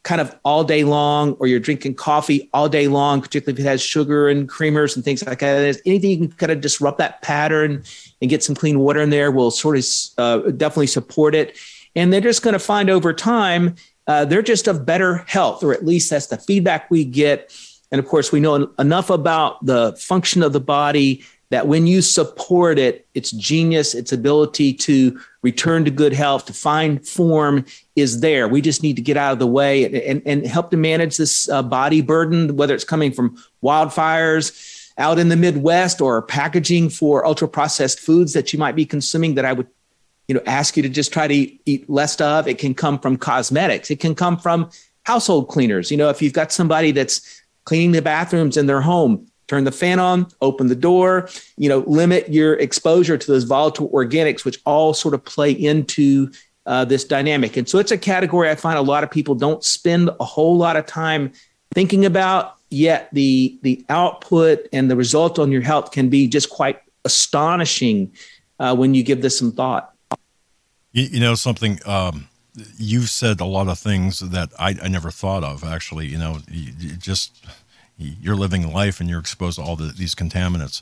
kind of all day long, or you're drinking coffee all day long, particularly if it has sugar and creamers and things like that, anything you can kind of disrupt that pattern and get some clean water in there will sort of uh, definitely support it. And they're just going to find over time, uh, they're just of better health, or at least that's the feedback we get. And of course, we know enough about the function of the body that when you support it, its genius, its ability to return to good health, to find form is there. We just need to get out of the way and, and, and help to manage this uh, body burden, whether it's coming from wildfires out in the Midwest or packaging for ultra processed foods that you might be consuming that I would you know, ask you to just try to eat, eat less of. It can come from cosmetics. It can come from household cleaners. You know, if you've got somebody that's cleaning the bathrooms in their home, turn the fan on, open the door, you know, limit your exposure to those volatile organics, which all sort of play into uh, this dynamic. And so it's a category I find a lot of people don't spend a whole lot of time thinking about, yet the, the output and the result on your health can be just quite astonishing uh, when you give this some thought. You, you know, something, um, you've said a lot of things that I, I never thought of, actually. You know, you, you just... You're living life and you're exposed to all the, these contaminants.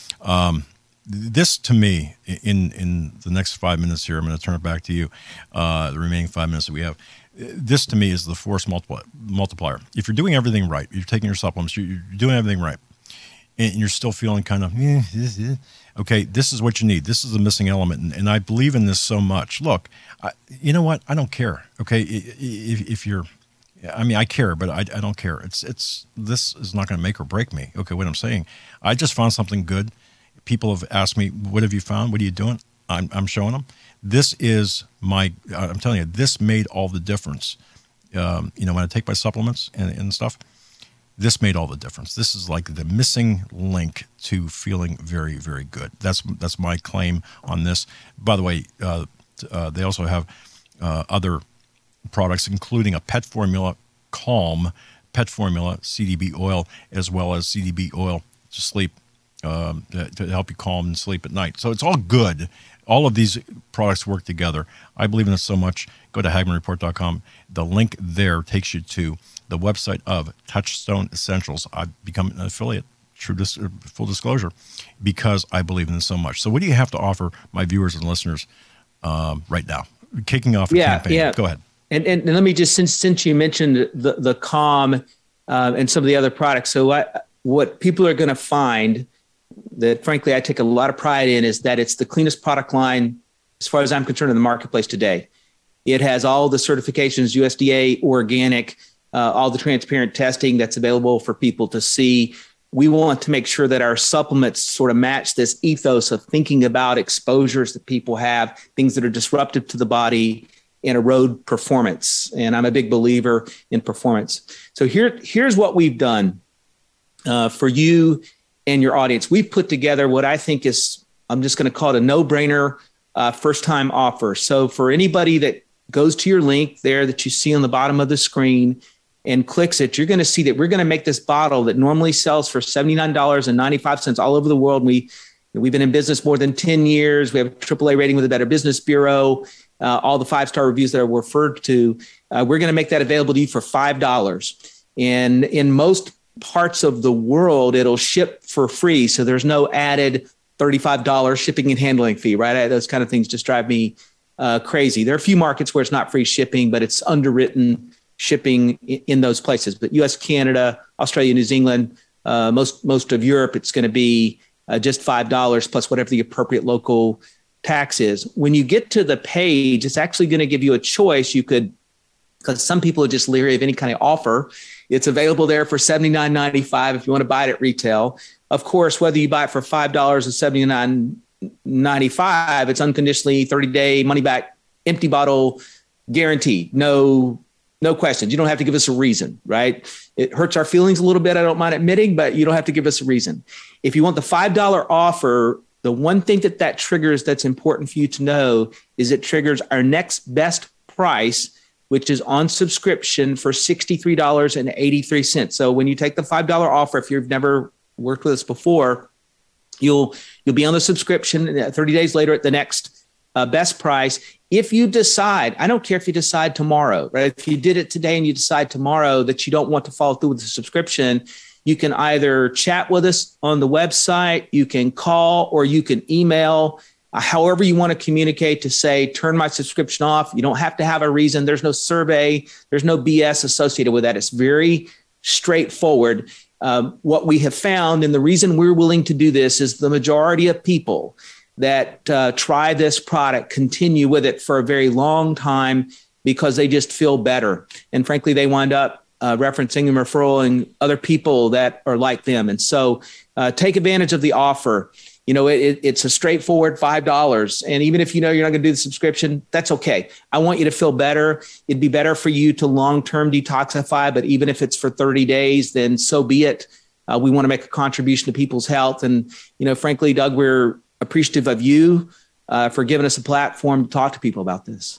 Um, this, to me, in in the next five minutes here, I'm going to turn it back to you, uh, the remaining five minutes that we have. This, to me, is the force multipli- multiplier. If you're doing everything right, you're taking your supplements, you're, you're doing everything right, and you're still feeling kind of, eh, this, this. okay, this is what you need. This is the missing element, and, and I believe in this so much. Look, I, you know what? I don't care, okay? If, if you're... I mean, I care, but I, I don't care. It's it's this is not going to make or break me. Okay, what I'm saying, I just found something good. People have asked me, "What have you found? What are you doing?" I'm I'm showing them. This is my. I'm telling you, this made all the difference. Um, you know, when I take my supplements and, and stuff, this made all the difference. This is like the missing link to feeling very, very good. That's that's my claim on this. By the way, uh, uh, they also have uh, other products, including a pet formula, Calm pet formula, C D B oil, as well as C D B oil to sleep, um, to, to help you calm and sleep at night. So it's all good. All of these products work together. I believe in this so much. Go to Hagmann Report dot com. The link there takes you to the website of Touchstone Essentials. I've become an affiliate, true dis- full disclosure, because I believe in this so much. So what do you have to offer my viewers and listeners um, right now? Kicking off a yeah, campaign. Yeah. Go ahead. And, and and let me just, since since you mentioned the the Calm uh, and some of the other products, so I, what people are going to find that, frankly, I take a lot of pride in is that it's the cleanest product line, as far as I'm concerned, in the marketplace today. It has all the certifications, U S D A, organic, uh, all the transparent testing that's available for people to see. We want to make sure that our supplements sort of match this ethos of thinking about exposures that people have, things that are disruptive to the body, and erode performance. And I'm a big believer in performance. So here, here's what we've done uh, for you and your audience. We've put together what I think is, I'm just going to call it a no-brainer uh, first-time offer. So for anybody that goes to your link there that you see on the bottom of the screen and clicks it, you're going to see that we're going to make this bottle that normally sells for seventy-nine dollars and ninety-five cents all over the world. We, we've been in business more than ten years. We have a triple A rating with the Better Business Bureau. Uh, all the five-star reviews that are referred to, uh, we're going to make that available to you for five dollars. And in most parts of the world, it'll ship for free. So there's no added thirty-five dollars shipping and handling fee, right? Those kind of things just drive me uh, crazy. There are a few markets where it's not free shipping, but it's underwritten shipping in, in those places. But U S, Canada, Australia, New Zealand, uh, most, most of Europe, it's going to be uh, just five dollars plus whatever the appropriate local tax is. When you get to the page, it's actually going to give you a choice. You could, because some people are just leery of any kind of offer. It's available there for seventy-nine ninety-five if you want to buy it at retail. Of course, whether you buy it for five dollars or seventy-nine ninety-five, it's unconditionally thirty-day money-back, empty bottle guarantee. No, no questions. You don't have to give us a reason, right? It hurts our feelings a little bit, I don't mind admitting, but you don't have to give us a reason. If you want the five dollars offer, the one thing that that triggers that's important for you to know is it triggers our next best price, which is on subscription for sixty-three dollars and eighty-three cents. So when you take the five dollars offer, if you've never worked with us before, you'll you'll be on the subscription thirty days later at the next uh, best price. if you decide, I don't care if you decide tomorrow, right? If you did it today and you decide tomorrow that you don't want to follow through with the subscription, you can either chat with us on the website, you can call, or you can email, uh, however you want to communicate to say, turn my subscription off. You don't have to have a reason. There's no survey. There's no B S associated with that. It's very straightforward. Um, what we have found, and the reason we're willing to do this, is the majority of people that uh, try this product continue with it for a very long time because they just feel better. And frankly, they wind up Uh, referencing and referring other people that are like them. And so uh, take advantage of the offer. You know, it, it, it's a straightforward five dollars. And even if you know you're not going to do the subscription, that's okay. I want you to feel better. It'd be better for you to long-term detoxify, but even if it's for thirty days, then so be it. Uh, we want to make a contribution to people's health. And, you know, frankly, Doug, we're appreciative of you uh, for giving us a platform to talk to people about this.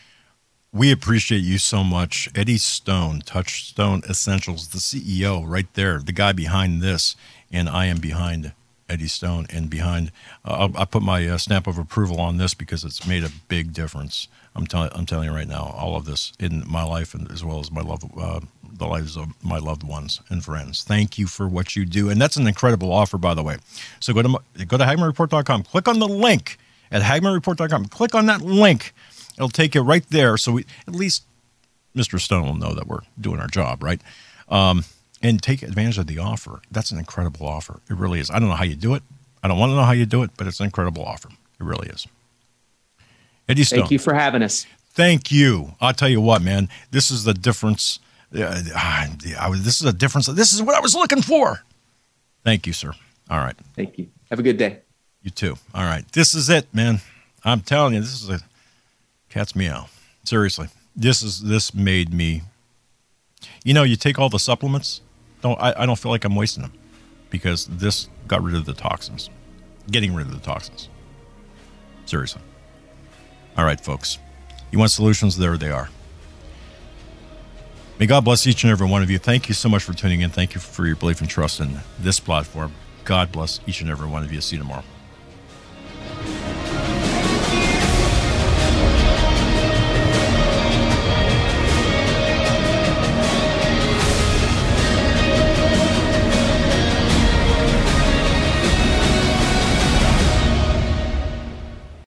We appreciate you so much. Eddie Stone, Touchstone Essentials, the C E O right there, the guy behind this, and I am behind Eddie Stone and behind, uh, I'll, I'll put my uh, stamp of approval on this because it's made a big difference. I'm, tell- I'm telling you right now, all of this in my life and as well as my love, uh, the lives of my loved ones and friends. Thank you for what you do. And that's an incredible offer, by the way. So go to, go to Hagmann Report dot com, click on the link at Hagmann Report dot com, click on that link. It'll take you right there. So we, at least Mister Stone will know that we're doing our job, right? Um, and take advantage of the offer. That's an incredible offer. It really is. I don't know how you do it. I don't want to know how you do it, but it's an incredible offer. It really is. Eddie Stone. Thank you for having us. Thank you. I'll tell you what, man. This is the difference. Uh, I was, this is a difference. This is what I was looking for. Thank you, sir. All right. Thank you. Have a good day. You too. All right. This is it, man. I'm telling you, this is a cat's meow. Seriously, this is this made me. You know, you take all the supplements. Don't I, I don't feel like I'm wasting them because this got rid of the toxins, getting rid of the toxins. Seriously. All right, folks. You want solutions? There they are. May God bless each and every one of you. Thank you so much for tuning in. Thank you for your belief and trust in this platform. God bless each and every one of you. See you tomorrow.